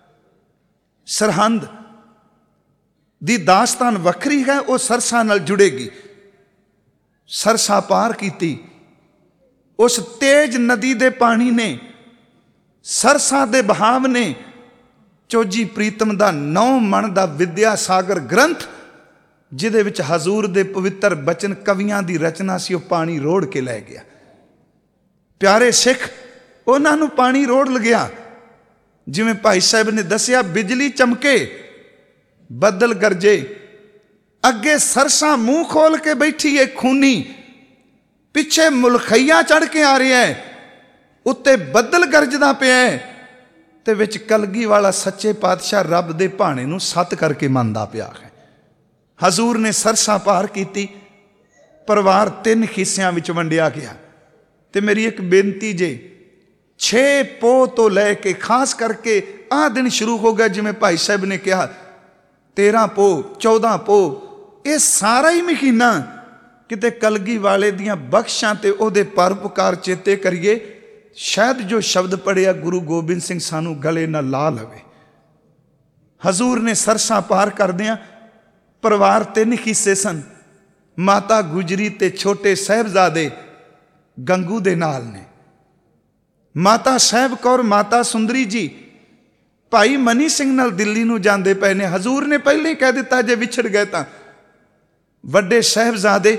ਸਰਹੰਦ ਦੀ ਦਾਸਤਾਨ ਵੱਖਰੀ ਹੈ, ਉਹ ਸਰਸਾ ਨਾਲ ਜੁੜੇਗੀ। ਸਰਸਾ ਪਾਰ ਕੀਤੀ, ਉਸ ਤੇਜ ਨਦੀ ਦੇ ਪਾਣੀ ਨੇ, ਸਰਸਾ ਦੇ ਬਹਾਵ ਨੇ ਚੋਜੀ ਪ੍ਰੀਤਮ ਦਾ 9 ਮਣ ਦਾ ਵਿਦਿਆ ਸਾਗਰ ਗ੍ਰੰਥ, ਜਿਹਦੇ ਵਿੱਚ ਹਜ਼ੂਰ ਦੇ ਪਵਿੱਤਰ ਬਚਨ ਕਵੀਆਂ ਦੀ ਰਚਨਾ ਸੀ, ਉਹ ਪਾਣੀ ਰੋੜ ਕੇ ਲੈ ਗਿਆ। ਪਿਆਰੇ ਸਿੱਖ, ਉਹਨਾਂ ਨੂੰ ਪਾਣੀ ਰੋੜ ਲਗਿਆ। ਜਿਵੇਂ ਭਾਈ ਸਾਹਿਬ ਨੇ ਦੱਸਿਆ, ਬਿਜਲੀ ਚਮਕੇ, ਬੱਦਲ ਗਰਜੇ, ਅੱਗੇ ਸਰਸਾ ਮੂੰਹ ਖੋਲ ਕੇ ਬੈਠੀ ਏ ਖੂਨੀ, ਪਿੱਛੇ ਮੁਲਖਈਆ ਚੜ ਕੇ ਆ ਰਿਹਾ ਹੈ, ਉੱਤੇ ਬੱਦਲ ਗਰਜਦਾ ਪਿਆ ਹੈ, ਤੇ ਵਿੱਚ ਕਲਗੀ ਵਾਲਾ ਸੱਚੇ ਪਾਤਸ਼ਾਹ ਰੱਬ ਦੇ ਭਾਣੇ ਨੂੰ ਸੱਤ ਕਰਕੇ ਮੰਨਦਾ ਪਿਆ ਹੈ। ਹਜ਼ੂਰ ਨੇ ਸਰਸਾ ਪਾਰ ਕੀਤੀ, ਪਰਿਵਾਰ 3 ਹਿੱਸਿਆਂ ਵਿੱਚ ਵੰਡਿਆ ਗਿਆ। ਤੇ ਮੇਰੀ ਇੱਕ ਬੇਨਤੀ ਜੇ, 6 ਪੋਹ ਤੋਂ ਲੈ ਕੇ ਖਾਸ ਕਰਕੇ ਆਹ ਦਿਨ ਸ਼ੁਰੂ ਹੋ ਗਿਆ, ਜਿਵੇਂ ਭਾਈ ਸਾਹਿਬ ਨੇ ਕਿਹਾ 13 ਪੋਹ 14 ਪੋਹ, ਇਹ ਸਾਰਾ ਹੀ ਮਹੀਨਾ ਕਿਤੇ ਕਲਗੀ ਵਾਲੇ ਦੀਆਂ ਬਖਸ਼ਾਂ ਤੇ ਉਹਦੇ ਪਰਉਪਕਾਰ ਚੇਤੇ ਕਰੀਏ। ਸ਼ਾਇਦ ਜੋ ਸ਼ਬਦ ਪੜਿਆ ਗੁਰੂ ਗੋਬਿੰਦ ਸਿੰਘ ਸਾਨੂੰ ਗਲੇ ਨਾਲ ਲਾ ਲਵੇ। ਹਜ਼ੂਰ ਨੇ ਸਰਸਾ ਪਾਰ ਕਰਦਿਆਂ ਪਰਿਵਾਰ 3 ਹਿੱਸੇ ਸਨ। ਮਾਤਾ ਗੁਜਰੀ ਤੇ ਛੋਟੇ ਸਾਹਿਬਜ਼ਾਦੇ ਗੰਗੂ ਦੇ ਨਾਲ ਨੇ। ਮਾਤਾ ਸਾਹਿਬ ਕੌਰ, ਮਾਤਾ ਸੁੰਦਰੀ ਜੀ ਭਾਈ ਮਨੀ ਸਿੰਘ ਨਾਲ ਦਿੱਲੀ ਨੂੰ ਜਾਂਦੇ ਪਏ ਨੇ। ਹਜ਼ੂਰ ਨੇ ਪਹਿਲਾਂ ਹੀ ਕਹਿ ਦਿੱਤਾ, ਜੇ ਵਿਛੜ ਗਏ ਤਾਂ ਵੱਡੇ ਸਾਹਿਬਜ਼ਾਦੇ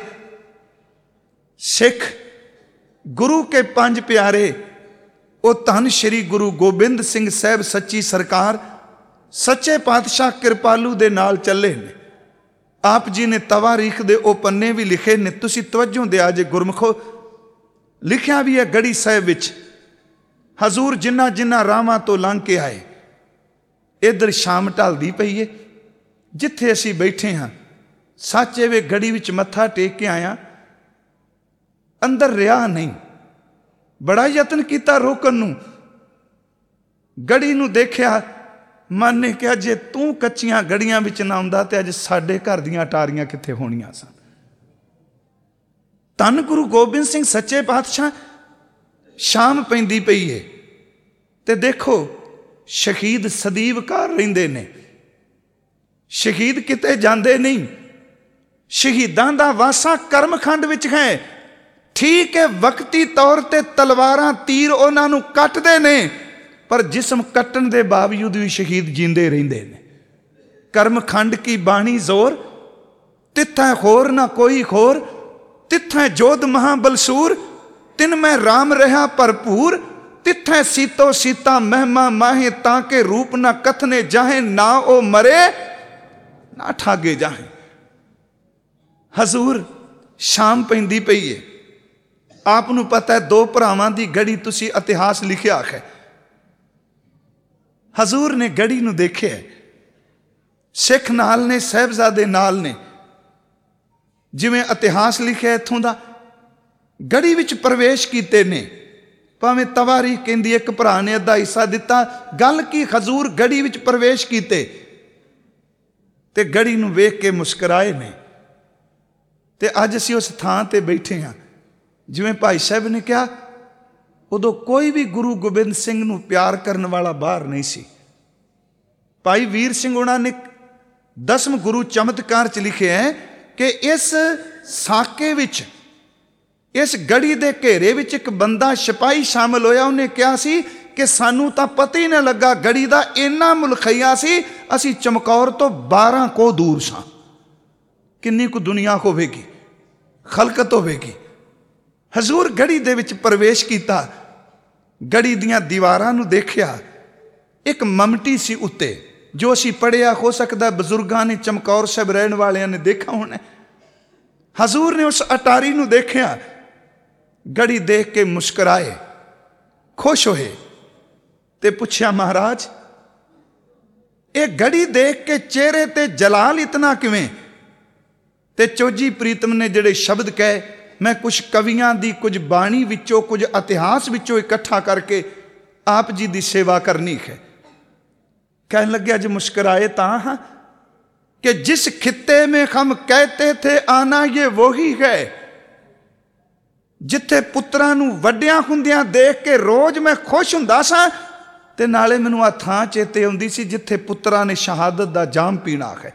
ਸਿੱਖ ਗੁਰੂ ਕੇ 5 ਪਿਆਰੇ, ਉਹ ਧੰਨ ਸ਼੍ਰੀ ਗੁਰੂ ਗੋਬਿੰਦ ਸਿੰਘ ਸਾਹਿਬ ਸੱਚੀ ਸਰਕਾਰ, ਸੱਚੇ ਪਾਤਸ਼ਾਹ ਕਿਰਪਾਲੂ ਦੇ ਨਾਲ ਚੱਲੇ ਨੇ। ਆਪ ਜੀ ਨੇ ਤਵਾਰੀਖ ਦੇ ਉਹ ਪੰਨੇ ਵੀ ਲਿਖੇ ਨੇ, ਤੁਸੀਂ ਤਵੱਜੋ ਦਿਆ ਜੇ ਗੁਰਮਖੋ। ਲਿਖਿਆ ਵੀ ਹੈ ਗੜੀ ਸਾਹਿਬ ਵਿੱਚ, ਹਜ਼ੂਰ ਜਿਨ੍ਹਾਂ ਜਿਨ੍ਹਾਂ ਰਾਵਾਂ ਤੋਂ ਲੰਘ ਕੇ ਆਏ, ਇੱਧਰ ਸ਼ਾਮ ਢਲਦੀ ਪਈ ਏ, ਜਿੱਥੇ ਅਸੀਂ ਬੈਠੇ ਹਾਂ ਸੱਚੇ ਵੇ ਗੜੀ ਵਿੱਚ ਮੱਥਾ ਟੇਕ ਕੇ ਆਇਆ, ਅੰਦਰ ਰਿਹਾ ਨਹੀਂ। ਬੜਾ ਯਤਨ ਕੀਤਾ ਰੋਕਣ ਨੂੰ, ਗੜੀ ਨੂੰ ਦੇਖਿਆ, ਮਨ ਨੇ ਕਿਹਾ ਜੇ ਤੂੰ ਕੱਚੀਆਂ ਗੜੀਆਂ ਵਿੱਚ ਨਾ ਆਉਂਦਾ ਤੇ ਅੱਜ ਸਾਡੇ ਘਰ ਦੀਆਂ ਅਟਾਰੀਆਂ ਕਿੱਥੇ ਹੋਣੀਆਂ ਸਨ। ਧੰਨ ਗੁਰੂ ਗੋਬਿੰਦ ਸਿੰਘ ਸੱਚੇ ਪਾਤਸ਼ਾਹ, ਸ਼ਾਮ ਪੈਂਦੀ ਪਈ ਏ ਤੇ ਦੇਖੋ ਸ਼ਹੀਦ ਸਦੀਵ ਘਰ ਰਹਿੰਦੇ ਨੇ। ਸ਼ਹੀਦ ਕਿਤੇ ਜਾਂਦੇ ਨਹੀਂ, ਸ਼ਹੀਦਾਂ ਦਾ ਵਾਸਾ ਕਰਮਖੰਡ ਵਿੱਚ ਹੈ। ਠੀਕ ਹੈ, ਵਕਤੀ ਤੌਰ ਤੇ ਤਲਵਾਰਾਂ ਤੀਰ ਉਹਨਾਂ ਨੂੰ ਕੱਟਦੇ ਨੇ, ਪਰ ਜਿਸਮ ਕੱਟਣ ਦੇ ਬਾਵਜੂਦ ਵੀ ਸ਼ਹੀਦ ਜਿੰਦੇ ਰਹਿੰਦੇ ਨੇ। ਕਰਮਖੰਡ ਕੀ ਬਾਣੀ ਜ਼ੋਰ, ਤਿੱਥੈ ਹੋਰ ਨਾ ਕੋਈ ਹੋਰ, ਤਿੱਥੈ ਜੋਧ ਮਹਾਬਲਸੂਰ, ਤਿਨ ਮੈਂ ਰਾਮ ਰਹਾ ਭਰਪੂਰ, ਤਿੱਥੈ ਸੀਤੋ ਸੀਤਾ ਮਹਿਮਾ ਮਾਹੇ, ਤਾਂ ਕੇ ਰੂਪ ਨਾ ਕਥਨੇ ਜਾਹੇ, ਨਾ ਉਹ ਮਰੇ ਨਾ ਠਾਗੇ ਜਾਹੇ। ਹਜ਼ੂਰ ਸ਼ਾਮ ਪੈਂਦੀ ਪਈ ਏ, ਆਪ ਨੂੰ ਪਤਾ ਹੈ 2 ਭਰਾਵਾਂ ਦੀ ਗੜੀ ਤੁਸੀਂ ਇਤਿਹਾਸ ਲਿਖਿਆ ਹੈ। ਹਜ਼ੂਰ ਨੇ ਗੜੀ ਨੂੰ ਦੇਖਿਆ, ਸਿੱਖ ਨਾਲ ਨੇ, ਸਾਹਿਬਜ਼ਾਦੇ ਨਾਲ ਨੇ। ਜਿਵੇਂ ਇਤਿਹਾਸ ਲਿਖਿਆ ਇੱਥੋਂ ਦਾ, ਗੜੀ ਵਿੱਚ ਪ੍ਰਵੇਸ਼ ਕੀਤੇ ਨੇ। ਭਾਵੇਂ ਤਵਾਰੀਖ ਕਹਿੰਦੀ ਇੱਕ ਭਰਾ ਨੇ ਅੱਧਾ ਹਿੱਸਾ ਦਿੱਤਾ, ਗੱਲ ਕੀ ਹਜ਼ੂਰ ਗੜੀ ਵਿੱਚ ਪ੍ਰਵੇਸ਼ ਕੀਤੇ ਤੇ ਗੜੀ ਨੂੰ ਵੇਖ ਕੇ ਮੁਸਕਰਾਏ ਨੇ। ਤੇ ਅੱਜ ਅਸੀਂ ਉਸ ਥਾਂ ਤੇ ਬੈਠੇ ਹਾਂ, ਜਿਵੇਂ ਭਾਈ ਸਾਹਿਬ ਨੇ ਕਿਹਾ, ਉਦੋਂ ਕੋਈ ਵੀ ਗੁਰੂ ਗੋਬਿੰਦ ਸਿੰਘ ਨੂੰ ਪਿਆਰ ਕਰਨ ਵਾਲਾ ਬਾਹਰ ਨਹੀਂ ਸੀ। ਭਾਈ ਵੀਰ ਸਿੰਘ ਉਹਨਾਂ ਨੇ 10ਵੇਂ ਗੁਰੂ ਚਮਤਕਾਰ 'ਚ ਲਿਖਿਆ ਹੈ ਕਿ ਇਸ ਸਾਕੇ ਵਿੱਚ, ਇਸ ਗੜੀ ਦੇ ਘੇਰੇ ਵਿੱਚ ਇੱਕ ਬੰਦਾ ਸਿਪਾਹੀ ਸ਼ਾਮਲ ਹੋਇਆ। ਉਹਨੇ ਕਿਹਾ ਸੀ ਕਿ ਸਾਨੂੰ ਤਾਂ ਪਤਾ ਹੀ ਨਾ ਲੱਗਾ, ਗੜੀ ਦਾ ਇੰਨਾ ਮੁਲਖਈਆ ਸੀ, ਅਸੀਂ ਚਮਕੌਰ ਤੋਂ 12 ਕੋਹ ਦੂਰ ਸਾਂ। ਕਿੰਨੀ ਕੁ ਦੁਨੀਆ ਹੋਵੇਗੀ, ਖਲਕਤ ਹੋਵੇਗੀ। ਹਜ਼ੂਰ ਗੜੀ ਦੇ ਵਿੱਚ ਪ੍ਰਵੇਸ਼ ਕੀਤਾ, ਗੜੀ ਦੀਆਂ ਦੀਵਾਰਾਂ ਨੂੰ ਦੇਖਿਆ, ਇੱਕ ਮਮਟੀ ਸੀ ਉੱਤੇ, ਜੋ ਅਸੀਂ ਪੜ੍ਹਿਆ, ਹੋ ਸਕਦਾ ਬਜ਼ੁਰਗਾਂ ਨੇ, ਚਮਕੌਰ ਸਾਹਿਬ ਰਹਿਣ ਵਾਲਿਆਂ ਨੇ ਦੇਖਾ ਹੋਣਾ। ਹਜ਼ੂਰ ਨੇ ਉਸ ਅਟਾਰੀ ਨੂੰ ਦੇਖਿਆ, ਗੜੀ ਦੇਖ ਕੇ ਮੁਸਕਰਾਏ, ਖੁਸ਼ ਹੋਏ ਤੇ ਪੁੱਛਿਆ, ਮਹਾਰਾਜ ਇਹ ਗੜੀ ਦੇਖ ਕੇ ਚਿਹਰੇ ਤੇ ਜਲਾਲ ਇਤਨਾ ਕਿਵੇਂ? ਤੇ ਚੋਜੀ ਪ੍ਰੀਤਮ ਨੇ ਜਿਹੜੇ ਸ਼ਬਦ ਕਹੇ, ਮੈਂ ਕੁਝ ਕਵੀਆਂ ਦੀ ਕੁਝ ਬਾਣੀ ਵਿੱਚੋਂ, ਕੁਝ ਇਤਿਹਾਸ ਵਿੱਚੋਂ ਇਕੱਠਾ ਕਰਕੇ ਆਪ ਜੀ ਦੀ ਸੇਵਾ ਕਰਨੀ ਹੈ। ਕਹਿਣ ਲੱਗਿਆ, ਅੱਜ ਮੁਸਕਰਾਏ ਤਾਂ ਹਾਂ ਕਿ ਜਿਸ ਖਿੱਤੇ में हम कहते थे आना ये वही है। ਜਿੱਥੇ ਪੁੱਤਰਾਂ ਨੂੰ ਵੱਡਿਆਂ ਹੁੰਦਿਆਂ ਦੇਖ ਕੇ ਰੋਜ਼ ਮੈਂ ਖੁਸ਼ ਹੁੰਦਾ ਸਾਂ, ਤੇ ਨਾਲੇ ਮੈਨੂੰ ਆ ਥਾਂ ਚੇਤੇ ਆਉਂਦੀ ਸੀ ਜਿੱਥੇ ਪੁੱਤਰਾਂ ਨੇ ਸ਼ਹਾਦਤ ਦਾ ਜਾਮ ਪੀਣਾ ਹੈ।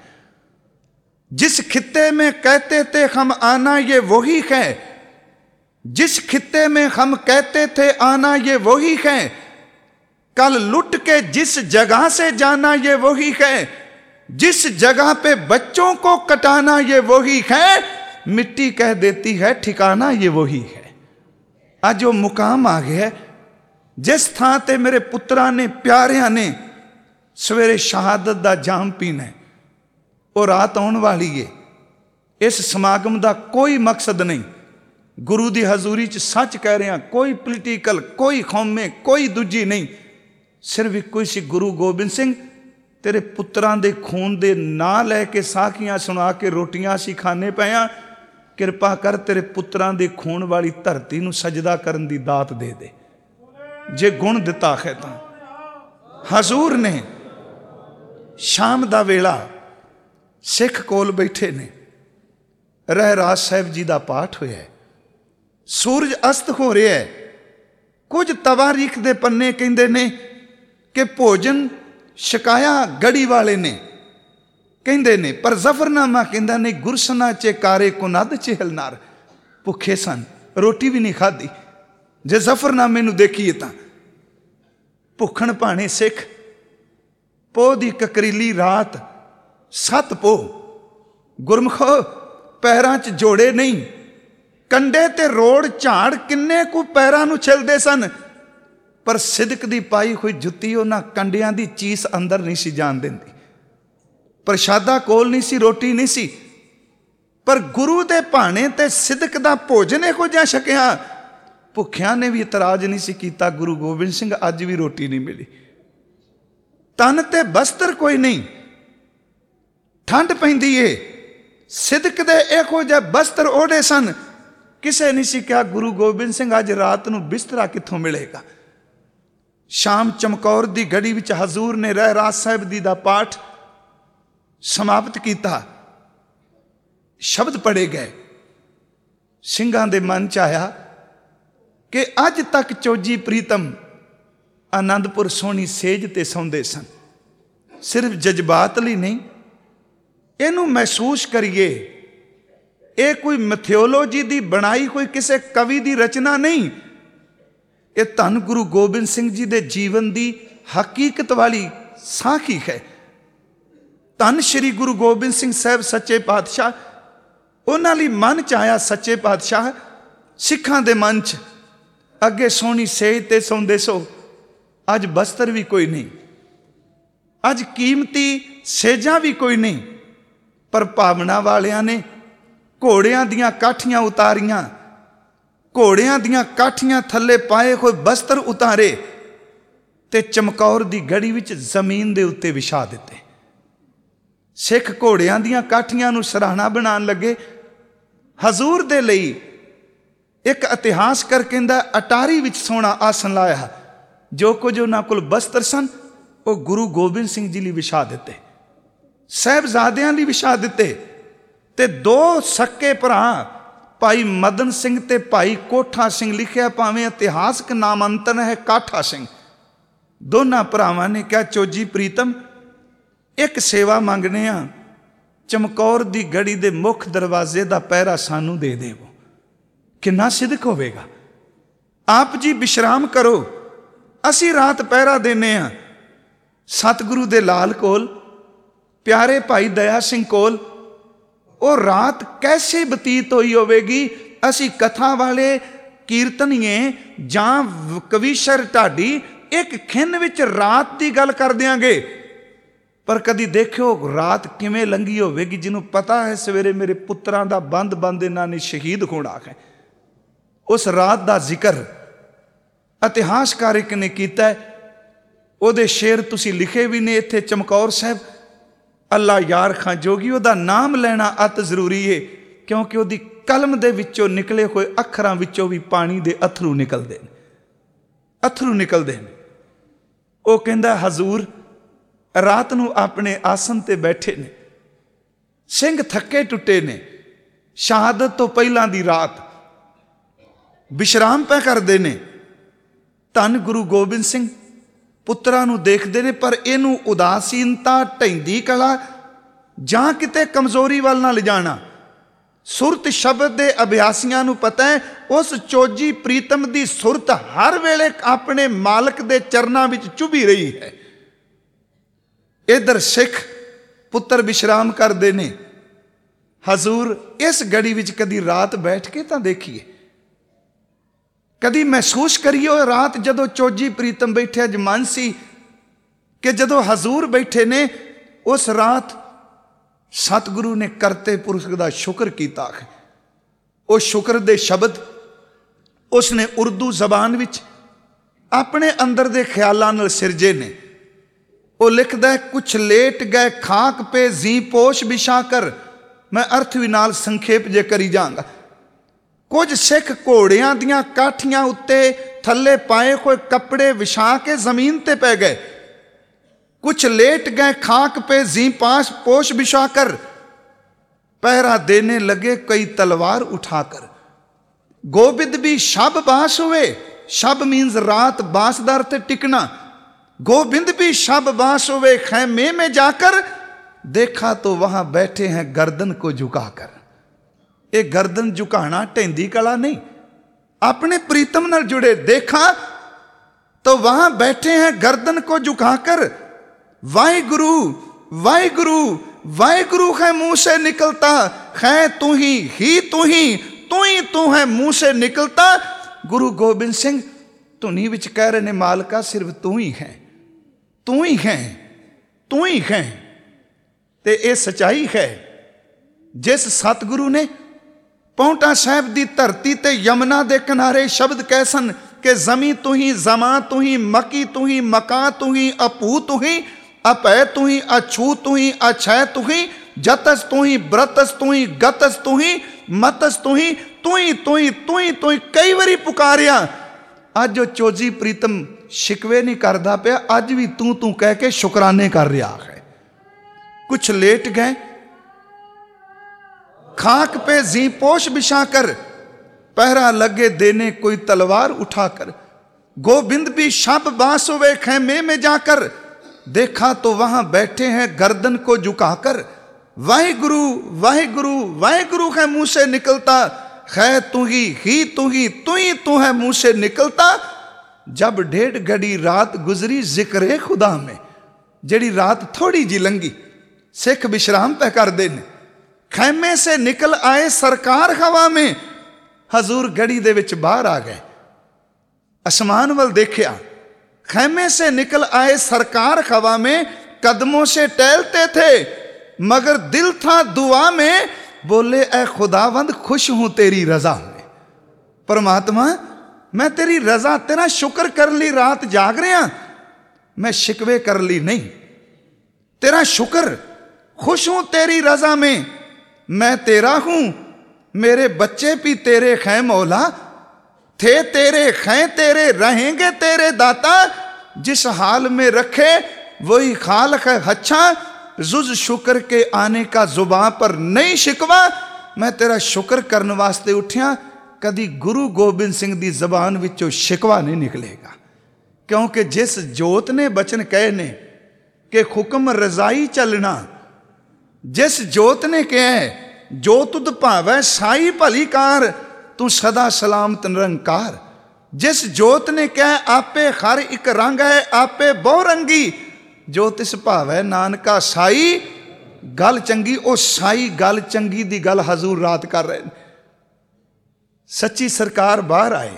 जिस खित्ते में कहते थे हम आना ये वही है, जिस खित्ते में हम कहते थे आना ये वही है, कल लुट के जिस जगह से जाना ये वही है, जिस जगह पे बच्चों को कटाना ये वही है, मिट्टी कह देती है ठिकाना ये वही है। आज वो मुकाम आ गया, जिस थां ते मेरे पुत्रा ने प्यारिया ने सवेरे शहादत दा जाम पीना, वो रात आने वाली है। इस समागम का कोई मकसद नहीं, गुरु की हजूरी च सच कह रहे हैं, कोई पोलीटिकल, कोई कौमे, कोई दूजी नहीं, सिर्फ एक ही सी, गुरु गोबिंद सिंह तेरे पुत्रां दे खून दे ना लैके साखियां सुना के रोटियां असीं खाने पे हाँ, किरपा कर तेरे पुत्रां दे खून वाली धरती नूं सजदा करन दी दात दे दे। जे गुण दिता है तां हजूर ने शाम दा वेला सिख कोल बैठे ने, रहरास साहिब जी का पाठ होया है, सूरज अस्त हो रहा है। कुछ तवारीख दे पन्ने कहंदे ने कि भोजन छकाया गढ़ी वाले ने, कहंदे ने, पर जफरनामा कहंदा ने गुरसना चे कारे कुनद चेहलनार, भुखे सन, रोटी भी नहीं खाधी। जे जफरनामे नूं देखीए तां भुखण भाणे सिख, पोह दी ककरीली रात, 7 पोह, गुरमुखो पैरां च जोड़े नहीं, कंडे ते रोड़ झाड़ किन्ने कु पैरां नूं छिलदे सन, पर सिदक दी पाई हुई जुत्ती उन्हां कंडियां दी चीस अंदर नहीं सी जान दिंदी। प्रशादा कोल नहीं सी, रोटी नहीं सी, पर गुरु दे भाणे ते सिदक दा भोजन इहो जिहा छकिया, भुखियां ने भी इतराज नहीं सी कीता, गुरु गोबिंद सिंह अज भी रोटी नहीं मिली। तन ते बस्तर कोई नहीं, ठंड पैंदी है, सिदक दे इहो जिहे बस्तर ओढ़े सन, किसे नहीं सी कहा गुरु गोबिंद सिंह अज रात नूं बिस्तरा कित्थों मिलेगा। शाम चमकौर दी गढ़ी विच हजूर ने रहरास साहिब दी दा पाठ समाप्त किया, शब्द पढ़े गए। सिंघां दे मन च आया कि अज तक चोजी प्रीतम आनंदपुर सोहनी सेज ते सौंदे सन, सिर्फ जज्बात लई नहीं, इनू महसूस करिए, ये कोई मिथियोलॉजी दी बनाई कोई किसी कवि दी रचना नहीं, ये धन गुरु गोबिंद सिंह जी दे जीवन दी हकीकत वाली साखी है। धन श्री गुरु गोबिंद सिंह साहब सच्चे पातशाह, उन्हां लई मन च आया सच्चे पातशाह, सिखां दे मन च अगे सोहनी सेज ते सौंदे सो, अज बस्तर भी कोई नहीं, अज कीमती सेजां भी कोई नहीं, पर भावना वालियां ने घोड़ियां दियां काठियां उतारियां, घोड़ियां दियां काठियां थले पाए हुए बस्तर उतारे ते चमकौर दी गढ़ी विच जमीन दे उत्ते विछा दिते। सिख घोड़ियां दियां काठियां नूं सराहना बनाण लगे। हजूर दे लई एक इतिहास कर कहंदा अटारी विच सोहना आसन लाया, जो कुछ उन्हां कोल बस्तर सन वो गुरु गोबिंद सिंह जी लई विछा दिते, साहिबजादियां लई विछा दिते, ते 2 सक्के भरा भाई मदन सिंह ते भाई कोठा सिंह, लिखिया भावें इतिहासक नामांतन है काठा सिंह, दोनों भरावां ने कहा चोजी प्रीतम एक सेवा मंगने आ, चमकौर दी गढ़ी दे मुख दरवाजे दा पहरा सानू दे देवो, किन्ना सिदक होवेगा। आप जी विश्राम करो, असी रात पहरा देने आ। सतगुरु दे लाल कोल, प्यारे भाई दया सिंह कोल, वो रात कैसे बतीत हुई होवेगी। असी कथा वाले कीर्तनीए जां कविशर ढाडी एक खिन विच रात की गल कर देंगे, पर कदी देखो रात किवें लंघी होवेगी, जिन्हों पता है सवेरे मेरे पुत्रां दा बंद बंद इन्हां ने शहीद होना है। उस रात का जिक्र इतिहासकार एक ने किया, उहदे शेर तुसीं लिखे भी ने इत्थे चमकौर साहब, ਅੱਲਾ ਯਾਰ ਖਾਂ ਜੋਗੀ, ਉਹਦਾ ਨਾਮ ਲੈਣਾ ਅਤ ਜ਼ਰੂਰੀ ਹੈ, ਕਿਉਂਕਿ ਉਹਦੀ ਕਲਮ ਦੇ ਵਿੱਚੋਂ ਨਿਕਲੇ ਹੋਏ ਅੱਖਰਾਂ ਵਿੱਚੋਂ ਵੀ ਪਾਣੀ ਦੇ ਅਥਰੂ ਨਿਕਲਦੇ ਨੇ, ਅਥਰੂ ਨਿਕਲਦੇ ਨੇ। ਉਹ ਕਹਿੰਦਾ ਹਜ਼ੂਰ ਰਾਤ ਨੂੰ ਆਪਣੇ ਆਸਨ ਤੇ ਬੈਠੇ ਨੇ, ਸਿੰਘ ਥੱਕੇ ਟੁੱਟੇ ਨੇ, ਸ਼ਹਾਦਤ ਤੋਂ ਪਹਿਲਾਂ ਦੀ ਰਾਤ ਵਿਸ਼ਰਾਮ ਪੈ ਕਰਦੇ ਨੇ। ਧੰਨ ਗੁਰੂ ਗੋਬਿੰਦ ਸਿੰਘ ਪੁੱਤਰਾਂ ਨੂੰ ਦੇਖਦੇ ਨੇ, ਪਰ ਇਹਨੂੰ ਉਦਾਸੀਨਤਾ, ਢਹਿੰਦੀ ਕਲਾ ਜਾਂ ਕਿਤੇ ਕਮਜ਼ੋਰੀ ਵੱਲ ਨਾ ਲਿਜਾਣਾ। ਸੁਰਤ ਸ਼ਬਦ ਦੇ ਅਭਿਆਸੀਆਂ ਨੂੰ ਪਤਾ ਹੈ, ਉਸ ਚੋਜੀ ਪ੍ਰੀਤਮ ਦੀ ਸੁਰਤ ਹਰ ਵੇਲੇ ਆਪਣੇ ਮਾਲਕ ਦੇ ਚਰਨਾਂ ਵਿੱਚ ਚੁਭੀ ਰਹੀ ਹੈ। ਇਧਰ ਸਿੱਖ ਪੁੱਤਰ ਵਿਸ਼ਰਾਮ ਕਰਦੇ ਨੇ। ਹਜ਼ੂਰ ਇਸ ਗੜੀ ਵਿੱਚ ਕਦੀ ਰਾਤ ਬੈਠ ਕੇ ਤਾਂ ਦੇਖੀਏ, ਕਦੀ ਮਹਿਸੂਸ ਕਰੀਏ ਉਹ ਰਾਤ ਜਦੋਂ ਚੋਜੀ ਪ੍ਰੀਤਮ ਬੈਠਿਆ ਜਮਨ ਸੀ ਕਿ ਜਦੋਂ ਹਜ਼ੂਰ ਬੈਠੇ ਨੇ, ਉਸ ਰਾਤ ਸਤਿਗੁਰੂ ਨੇ ਕਰਤੇ ਪੁਰਖ ਦਾ ਸ਼ੁਕਰ ਕੀਤਾ ਹੈ। ਉਹ ਸ਼ੁਕਰ ਦੇ ਸ਼ਬਦ ਉਸਨੇ ਉਰਦੂ ਜ਼ਬਾਨ ਵਿੱਚ ਆਪਣੇ ਅੰਦਰ ਦੇ ਖਿਆਲਾਂ ਨਾਲ ਸਿਰਜੇ ਨੇ। ਉਹ ਲਿਖਦਾ ਹੈ, ਕੁਛ ਲੇਟ ਗਏ ਖਾਕ ਪੇ ਜ਼ੀ ਪੋਸ਼ ਵਿਛਾ ਕਰ। ਮੈਂ ਅਰਥ ਵੀ ਨਾਲ ਸੰਖੇਪ ਜੇ ਕਰੀ ਜਾਵਾਂਗਾ। ਕੁਝ ਸਿੱਖ ਘੋੜਿਆਂ ਦੀਆਂ ਕਾਠੀਆਂ ਉੱਤੇ ਥੱਲੇ ਪਾਏ ਹੋਏ ਕੱਪੜੇ ਵਿਛਾ ਕੇ ਜ਼ਮੀਨ ਤੇ ਪੈ ਗਏ। कुछ लेट गए खाक पे जी पास पोश बिछाकर, पहरा देने लगे कई तलवार उठाकर। गोबिंद भी शब बास हुए, शब मीन्स रात, बासदार ते टिकना। गोबिंद भी शब बास हुए, खैमे में जाकर देखा तो वहां बैठे हैं गर्दन को झुकाकर। ये गर्दन झुकाना ढेंदी कला नहीं, अपने प्रीतम नाल जुड़े। देखा तो वहां बैठे हैं गर्दन को झुकाकर। वाहिगुरु वाहिगुरु वाहिगुरु है मुंह से निकलता, है तू ही तू है मुंह से निकलता। गुरु गोबिंद सिंह धुनी विच कह रहे ने, मालका सिर्फ तू ही है, तू ही है, तू ही है। ते ये सच्चाई है। जिस सतगुरु ने पौंटा साहब की धरती ते यमुना के किनारे शब्द कह सन कि जमी तू ही, जमा तू ही, मकी तू ही, मका तू ही, अपू तू ही, अपै तू ही, अछू तू ही, अछय तू ही, जतस तू ही, ब्रतस तू ही, गतस तू ही, मतस तू ही, तू ही तू ही तू ही तू ही कई बारी पुकारिया। अज वो चोजी प्रीतम शिकवे नहीं करता पिया, अज भी तू तू कह के शुकराने कर रहा है। कुछ लेट गए खाक पे जी पोश बिछाकर, पहरा लगे देने कोई तलवार उठाकर। गोविंद भी शब बास हुए खैमे में जाकर, देखा तो वहां बैठे हैं गर्दन को झुकाकर। वाहिगुरु वाहिगुरु वाहिगुरु है मुंह से निकलता, है तू ही तू है मुंह से निकलता। जब 1.5 घड़ी रात गुजरी जिक्र खुदा में, जड़ी रात थोड़ी जी लंगी, सिख विश्राम पे कर देने। खैमे से निकल आए सरकार हवा में, हजूर गड़ी दे विच बाहर आ गए। आसमान वल देखिया, खैमे से निकल आए सरकार हवा में, कदमों से टहलते थे मगर दिल था दुआ में। बोले ऐ खुदावंद खुश हूं तेरी रजा में। परमात्मा मैं तेरी रजा, तेरा शुक्र कर ली, रात जाग रहा, मैं शिकवे कर ली नहीं, तेरा शुक्र, खुश हूं तेरी रजा में। मैं तेरा हूं, मेरे बच्चे भी तेरे खे मौला, थे तेरे खे तेरे, रहेंगे तेरे दाता। जिस हाल में रखे वही खालक है अच्छा, जुज शुक्र के आने का जुबान पर नहीं शिकवा। मैं तेरा शुक्र करने वास्ते उठिया, कदी गुरु गोबिंद सिंह दी जबान विचों शिकवा नहीं निकलेगा। क्योंकि जिस जोत ने बचन कहे ने कि हुक्म रजाई चलना, जिस जोत ने कहा है जो तुद भावै साई भली कार, तू सदा सलामत निरंकार। जिस जोत ने कहा आपे हर एक रंग है, आपे बहु रंगी, जो तिस भावै नानका साई गल चंगी। ओ साई गल चंगी दी गल हजूर रात कर रहे हैं। सच्ची सरकार बाहर आए,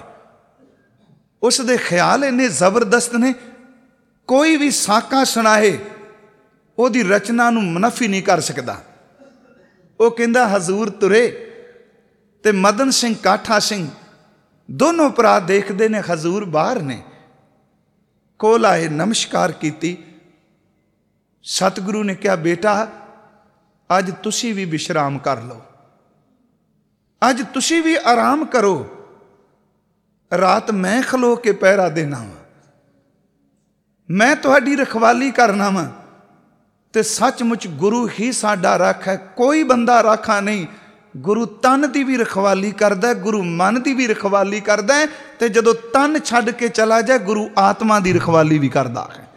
उस दे ख्याल इन्ने जबरदस्त ने, कोई भी साका सुनाए ओदी रचना नूं मुनफी नहीं कर सकता। वो कहंदा हजूर तुरे ते मदन सिंह काठा सिंह दोनों भरा देखते ने हजूर बाहर ने। कोल आए, नमस्कार की, ਸਤਿਗੁਰੂ ਨੇ ਕਿਹਾ, ਬੇਟਾ ਅੱਜ ਤੁਸੀਂ ਵੀ ਵਿਸ਼ਰਾਮ ਕਰ ਲਓ, ਅੱਜ ਤੁਸੀਂ ਵੀ ਆਰਾਮ ਕਰੋ, ਰਾਤ ਮੈਂ ਖਲੋ ਕੇ ਪਹਿਰਾ ਦੇਣਾ ਵਾ, ਮੈਂ ਤੁਹਾਡੀ ਰਖਵਾਲੀ ਕਰਨਾ ਵਾ। ਤੇ ਸੱਚਮੁੱਚ ਗੁਰੂ ਹੀ ਸਾਡਾ ਰੱਖ ਹੈ, ਕੋਈ ਬੰਦਾ ਰਾਖਾ ਨਹੀਂ। ਗੁਰੂ ਤਨ ਦੀ ਵੀ ਰਖਵਾਲੀ ਕਰਦਾ, ਗੁਰੂ ਮਨ ਦੀ ਵੀ ਰਖਵਾਲੀ ਕਰਦਾ, ਤੇ ਜਦੋਂ ਤਨ ਛੱਡ ਕੇ ਚਲਾ ਜਾਏ ਗੁਰੂ ਆਤਮਾ ਦੀ ਰਖਵਾਲੀ ਵੀ ਕਰਦਾ ਹੈ।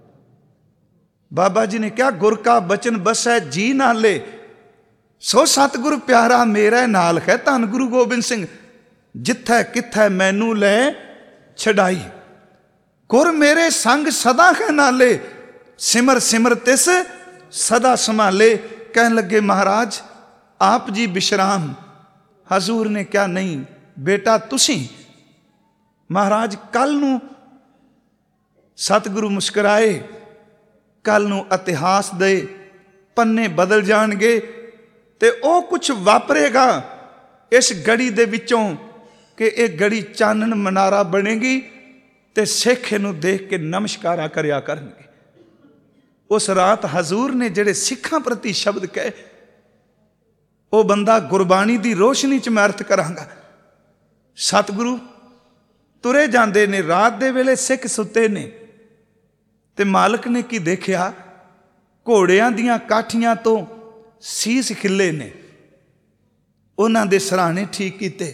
ਬਾਬਾ ਜੀ ਨੇ ਕਿਹਾ, ਗੁਰ ਕਾ ਬਚਨ ਬਸੈ ਜੀ ਨਾਲੇ, ਸੋ ਸਤਿਗੁਰ ਪਿਆਰਾ ਮੇਰੇ ਨਾਲ ਹੈ। ਧੰਨ ਗੁਰੂ ਗੋਬਿੰਦ ਸਿੰਘ, ਜਿੱਥੈ ਕਿੱਥੈ ਮੈਨੂੰ ਲੈ ਛਡਾਈ, ਗੁਰ ਮੇਰੇ ਸੰਗ ਸਦਾ ਹੈ ਨਾਲੇ, ਸਿਮਰ ਸਿਮਰ ਤਿਸ ਸਦਾ ਸੰਭਾਲੇ। ਕਹਿਣ ਲੱਗੇ, ਮਹਾਰਾਜ ਆਪ ਜੀ ਵਿਸ਼ਰਾਮ। ਹਜ਼ੂਰ ਨੇ ਕਿਹਾ, ਨਹੀਂ ਬੇਟਾ ਤੁਸੀਂ। ਮਹਾਰਾਜ ਕੱਲ ਨੂੰ, ਸਤਿਗੁਰੂ ਮੁਸਕਰਾਏ, ਕੱਲ ਨੂੰ ਇਤਿਹਾਸ ਦੇ ਪੰਨੇ ਬਦਲ ਜਾਣਗੇ ਤੇ ਉਹ ਕੁਝ ਵਾਪਰੇਗਾ ਇਸ ਗੜੀ ਦੇ ਵਿੱਚੋਂ ਕਿ ਇਹ ਗੜੀ ਚਾਨਣ ਮਨਾਰਾ ਬਣੇਗੀ ਤੇ ਸਿੱਖ ਇਹਨੂੰ ਦੇਖ ਕੇ ਨਮਸਕਾਰਾ ਕਰਿਆ ਕਰਨਗੇ। ਉਸ ਰਾਤ ਹਜ਼ੂਰ ਨੇ ਜਿਹੜੇ ਸਿੱਖਾਂ ਪ੍ਰਤੀ ਸ਼ਬਦ ਕਹੇ, ਉਹ ਬੰਦਾ ਗੁਰਬਾਣੀ ਦੀ ਰੋਸ਼ਨੀ 'ਚ ਮੈਂ ਅਰਥ ਕਰਾਂਗਾ। ਸਤਿਗੁਰੂ ਤੁਰੇ ਜਾਂਦੇ ਨੇ, ਰਾਤ ਦੇ ਵੇਲੇ ਸਿੱਖ ਸੁੱਤੇ ਨੇ, ਤੇ ਮਾਲਕ ਨੇ ਕੀ ਦੇਖਿਆ, ਘੋੜਿਆਂ ਦੀਆਂ ਕਾਠੀਆਂ ਤੋਂ ਸੀਸ ਖਿੱਲੇ ਨੇ, ਉਹਨਾਂ ਦੇ ਸਰਾਣੇ ਠੀਕ ਕੀਤੇ,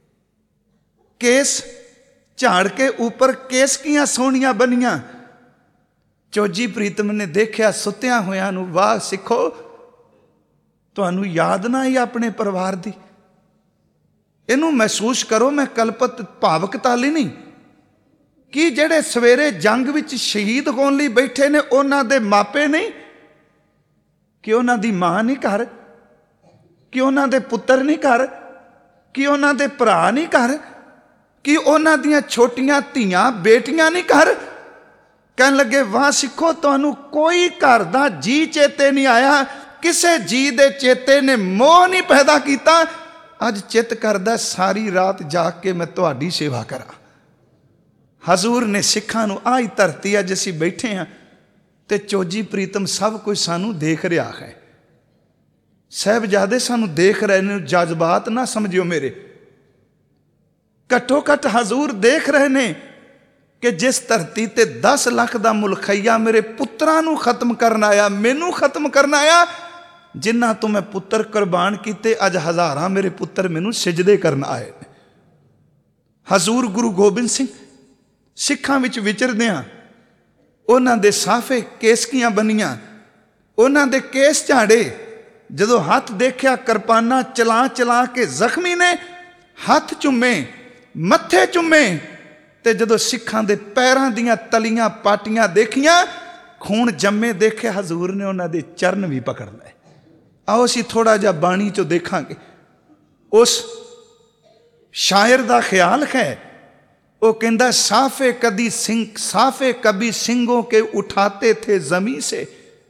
ਕੇਸ ਝਾੜ ਕੇ ਉੱਪਰ ਕੇਸਕੀਆਂ ਸੋਹਣੀਆਂ ਬਣੀਆਂ। ਚੋਜੀ ਪ੍ਰੀਤਮ ਨੇ ਦੇਖਿਆ ਸੁੱਤਿਆਂ ਹੋਇਆਂ ਨੂੰ, ਵਾਹ ਸਿੱਖੋ, ਤੁਹਾਨੂੰ ਯਾਦ ਨਾ ਆਈ ਆਪਣੇ ਪਰਿਵਾਰ ਦੀ? ਇਹਨੂੰ ਮਹਿਸੂਸ ਕਰੋ, ਮੈਂ ਕਲਪਤ ਭਾਵਕਤਾ ਲਈ ਨਹੀਂ, ਕਿ ਜਿਹੜੇ ਸਵੇਰੇ ਜੰਗ ਵਿੱਚ ਸ਼ਹੀਦ ਹੋਣ ਲਈ ਬੈਠੇ ਨੇ ਉਹਨਾਂ ਦੇ ਮਾਪੇ ਨਹੀਂ, ਕਿ ਉਹਨਾਂ ਦੀ ਮਾਂ ਨਹੀਂ ਘਰ, ਕਿ ਉਹਨਾਂ ਦੇ ਪੁੱਤਰ ਨਹੀਂ ਘਰ, ਕਿ ਉਹਨਾਂ ਦੇ ਭਰਾ ਨਹੀਂ ਘਰ, ਕਿ ਉਹਨਾਂ ਦੀਆਂ ਛੋਟੀਆਂ ਧੀਆਂ ਬੇਟੀਆਂ ਨਹੀਂ ਘਰ। ਕਹਿਣ ਲੱਗੇ, ਵਾਹ ਸਿੱਖੋ, ਤੁਹਾਨੂੰ ਕੋਈ ਘਰ ਦਾ ਜੀ ਚੇਤੇ ਨਹੀਂ ਆਇਆ, ਕਿਸੇ ਜੀ ਦੇ ਚੇਤੇ ਨੇ ਮੋਹ ਨਹੀਂ ਪੈਦਾ ਕੀਤਾ। ਅੱਜ ਚਿੱਤ ਕਰਦਾ ਸਾਰੀ ਰਾਤ ਜਾਗ ਕੇ ਮੈਂ ਤੁਹਾਡੀ ਸੇਵਾ ਕਰਾਂ। ਹਜ਼ੂਰ ਨੇ ਸਿੱਖਾਂ ਨੂੰ, ਆਹ ਹੀ ਧਰਤੀ ਅੱਜ ਅਸੀਂ ਬੈਠੇ ਹਾਂ ਤੇ ਚੋਜੀ ਪ੍ਰੀਤਮ ਸਭ ਕੁਝ ਸਾਨੂੰ ਦੇਖ ਰਿਹਾ ਹੈ, ਸਾਹਿਬਜ਼ਾਦੇ ਸਾਨੂੰ ਦੇਖ ਰਹੇ ਨੇ, ਜਜ਼ਬਾਤ ਨਾ ਸਮਝਿਓ ਮੇਰੇ। ਘੱਟੋ ਘੱਟ ਹਜ਼ੂਰ ਦੇਖ ਰਹੇ ਨੇ ਕਿ ਜਿਸ ਧਰਤੀ ਤੇ 10 ਲੱਖ ਦਾ ਮੁਲਖਈਆ ਮੇਰੇ ਪੁੱਤਰਾਂ ਨੂੰ ਖਤਮ ਕਰਨ ਆਇਆ, ਮੈਨੂੰ ਖਤਮ ਕਰਨ ਆਇਆ, ਜਿਨ੍ਹਾਂ ਤੋਂ ਮੈਂ ਪੁੱਤਰ ਕੁਰਬਾਨ ਕੀਤੇ, ਅੱਜ ਹਜ਼ਾਰਾਂ ਮੇਰੇ ਪੁੱਤਰ ਮੈਨੂੰ ਸਿਜਦੇ ਕਰਨ ਆਏ ਨੇ। ਹਜ਼ੂਰ ਗੁਰੂ ਗੋਬਿੰਦ ਸਿੰਘ ਸਿੱਖਾਂ ਵਿੱਚ ਵਿਚਰਦਿਆਂ, ਉਹਨਾਂ ਦੇ ਸਾਫੇ ਕੇਸਕੀਆਂ ਬਣੀਆਂ, ਉਹਨਾਂ ਦੇ ਕੇਸ ਝਾੜੇ, ਜਦੋਂ ਹੱਥ ਦੇਖਿਆ ਕਿਰਪਾਨਾਂ ਚਲਾ ਚਲਾ ਕੇ ਜ਼ਖਮੀ ਨੇ, ਹੱਥ ਚੁੰਮੇ, ਮੱਥੇ ਚੁੰਮੇ, ਤੇ ਜਦੋਂ ਸਿੱਖਾਂ ਦੇ ਪੈਰਾਂ ਦੀਆਂ ਤਲੀਆਂ ਪਾਟੀਆਂ ਦੇਖੀਆਂ, ਖੂਨ ਜੰਮੇ ਦੇਖੇ, ਹਜ਼ੂਰ ਨੇ ਉਹਨਾਂ ਦੇ ਚਰਨ ਵੀ ਪਕੜ ਲਏ। ਆਓ ਅਸੀਂ ਥੋੜਾ ਜਿਹਾ ਬਾਣੀ ਚੋਂ ਦੇਖਾਂਗੇ। ਉਸ ਸ਼ਾਇਰ ਦਾ ਖਿਆਲ ਹੈ, वो कहता, साफे कभी सिंगों के उठाते थे जमी से,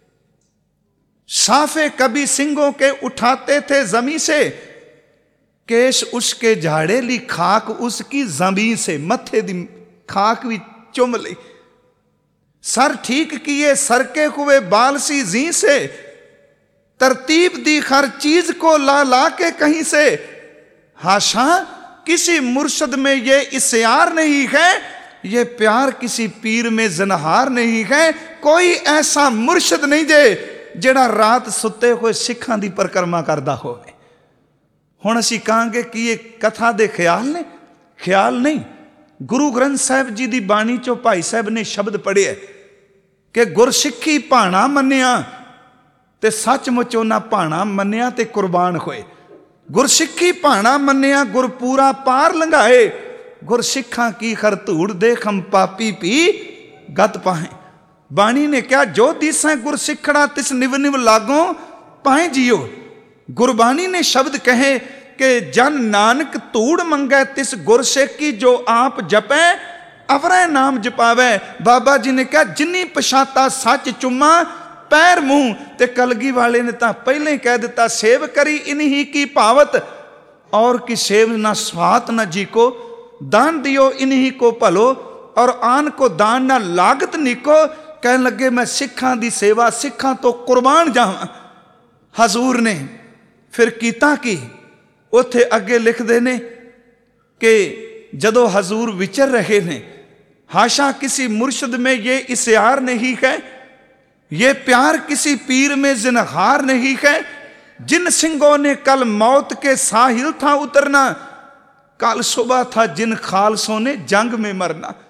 साफे कभी सिंगों के उठाते थे जमी से, केश उसके झाड़े ली खाक उसकी जमी से, मथे दी खाक भी चुम ली, सर ठीक किए सरके हुए बाल सी जी से, तरतीब दी हर चीज को ला ला के कहीं से, हाशा किसी मुर्शद में ये इस्यार नहीं है, ये प्यार किसी पीर में ज़नहार नहीं है, कोई ऐसा मुर्शद नहीं जे ਜਿਹੜਾ ਰਾਤ ਸੁੱਤੇ ਹੋਏ ਸਿੱਖਾਂ ਦੀ ਪਰਿਕਰਮਾ ਕਰਦਾ ਹੋਵੇ। ਹੁਣ ਅਸੀਂ ਕਹਾਂਗੇ ਕਿ ਇਹ ਕਥਾ ਦੇ ਖਿਆਲ ਨੇ? ਖਿਆਲ ਨਹੀਂ। ਗੁਰੂ ਗ੍ਰੰਥ ਸਾਹਿਬ ਜੀ ਦੀ ਬਾਣੀ ਚੋਂ ਭਾਈ ਸਾਹਿਬ ਨੇ ਸ਼ਬਦ ਪੜ੍ਹਿਆ ਕਿ ਗੁਰਸਿੱਖੀ ਭਾਣਾ ਮੰਨਿਆ ਤੇ ਸੱਚਮੁੱਚ ਉਹਨਾਂ ਭਾਣਾ ਮੰਨਿਆ ਤੇ ਕੁਰਬਾਨ ਹੋਏ। ਗੁਰਸਿੱਖੀ ਭਾਣਾ ਮੰਨਿਆ ਗੁਰ ਪੂਰਾ ਪਾਰ ਲੰਘਾਏ, ਗੁਰਸਿੱਖਾਂ ਕੀ ਖਰਧੂੜ ਦੇਖ ਹਮ ਪਾਪੀ ਪੀ ਗਤ ਪਾਹੇ। ਬਾਣੀ ਨੇ ਕਿਹਾ, ਜੋ ਦਿਸੈ ਗੁਰਸਿੱਖੜਾ ਤਿਸ ਨਿਵ ਨਿਵ ਲਾਗੋਂ ਪਾਏ ਜੀਓ। ਗੁਰਬਾਣੀ ਨੇ ਸ਼ਬਦ ਕਹੇ ਕਿ ਜਨ ਨਾਨਕ ਧੂੜ ਮੰਗੈ ਤਿਸ ਗੁਰਸਿੱਖੀ, ਜੋ ਆਪ ਜਪੈ ਅਵਰੈ ਨਾਮ ਜਪਾਵੈ। ਬਾਬਾ ਜੀ ਨੇ ਕਿਹਾ, ਜਿਨੀ ਪਛਾਤਾ ਸੱਚ ਚੁੰਮਾ ਪੈਰ ਮੂੰਹ। ਤੇ ਕਲਗੀ ਵਾਲੇ ਨੇ ਤਾਂ ਪਹਿਲਾਂ ਹੀ ਕਹਿ ਦਿੱਤਾ, ਸੇਵ ਕਰੀ ਇਨਹੀ ਕੀ ਭਾਵਤ, ਔਰ ਕੀ ਸੇਵ ਨਾ ਸਵਾਤ ਨਾ ਜੀ को, दान दियो इन्हीं को भलो, और आन को दान ना लागत निको। ਕਹਿਣ ਲੱਗੇ ਮੈਂ ਸਿੱਖਾਂ ਦੀ ਸੇਵਾ, ਸਿੱਖਾਂ ਤੋਂ ਕੁਰਬਾਨ ਜਾਵਾਂ। ਹਜ਼ੂਰ ਨੇ ਫਿਰ ਕੀਤਾ ਕੀ? ਉੱਥੇ ਅੱਗੇ ਲਿਖਦੇ ਨੇ ਕਿ ਜਦੋਂ हजूर विचर रहे ने, हाशा किसी मुर्शद में ये इस्यार नहीं है, ये प्यार किसी पीर में जिनहार नहीं है, जिन सिंगों ने कल मौत के साहिल था उतरना, कल सुबह था जिन खालसों ने जंग में मरना।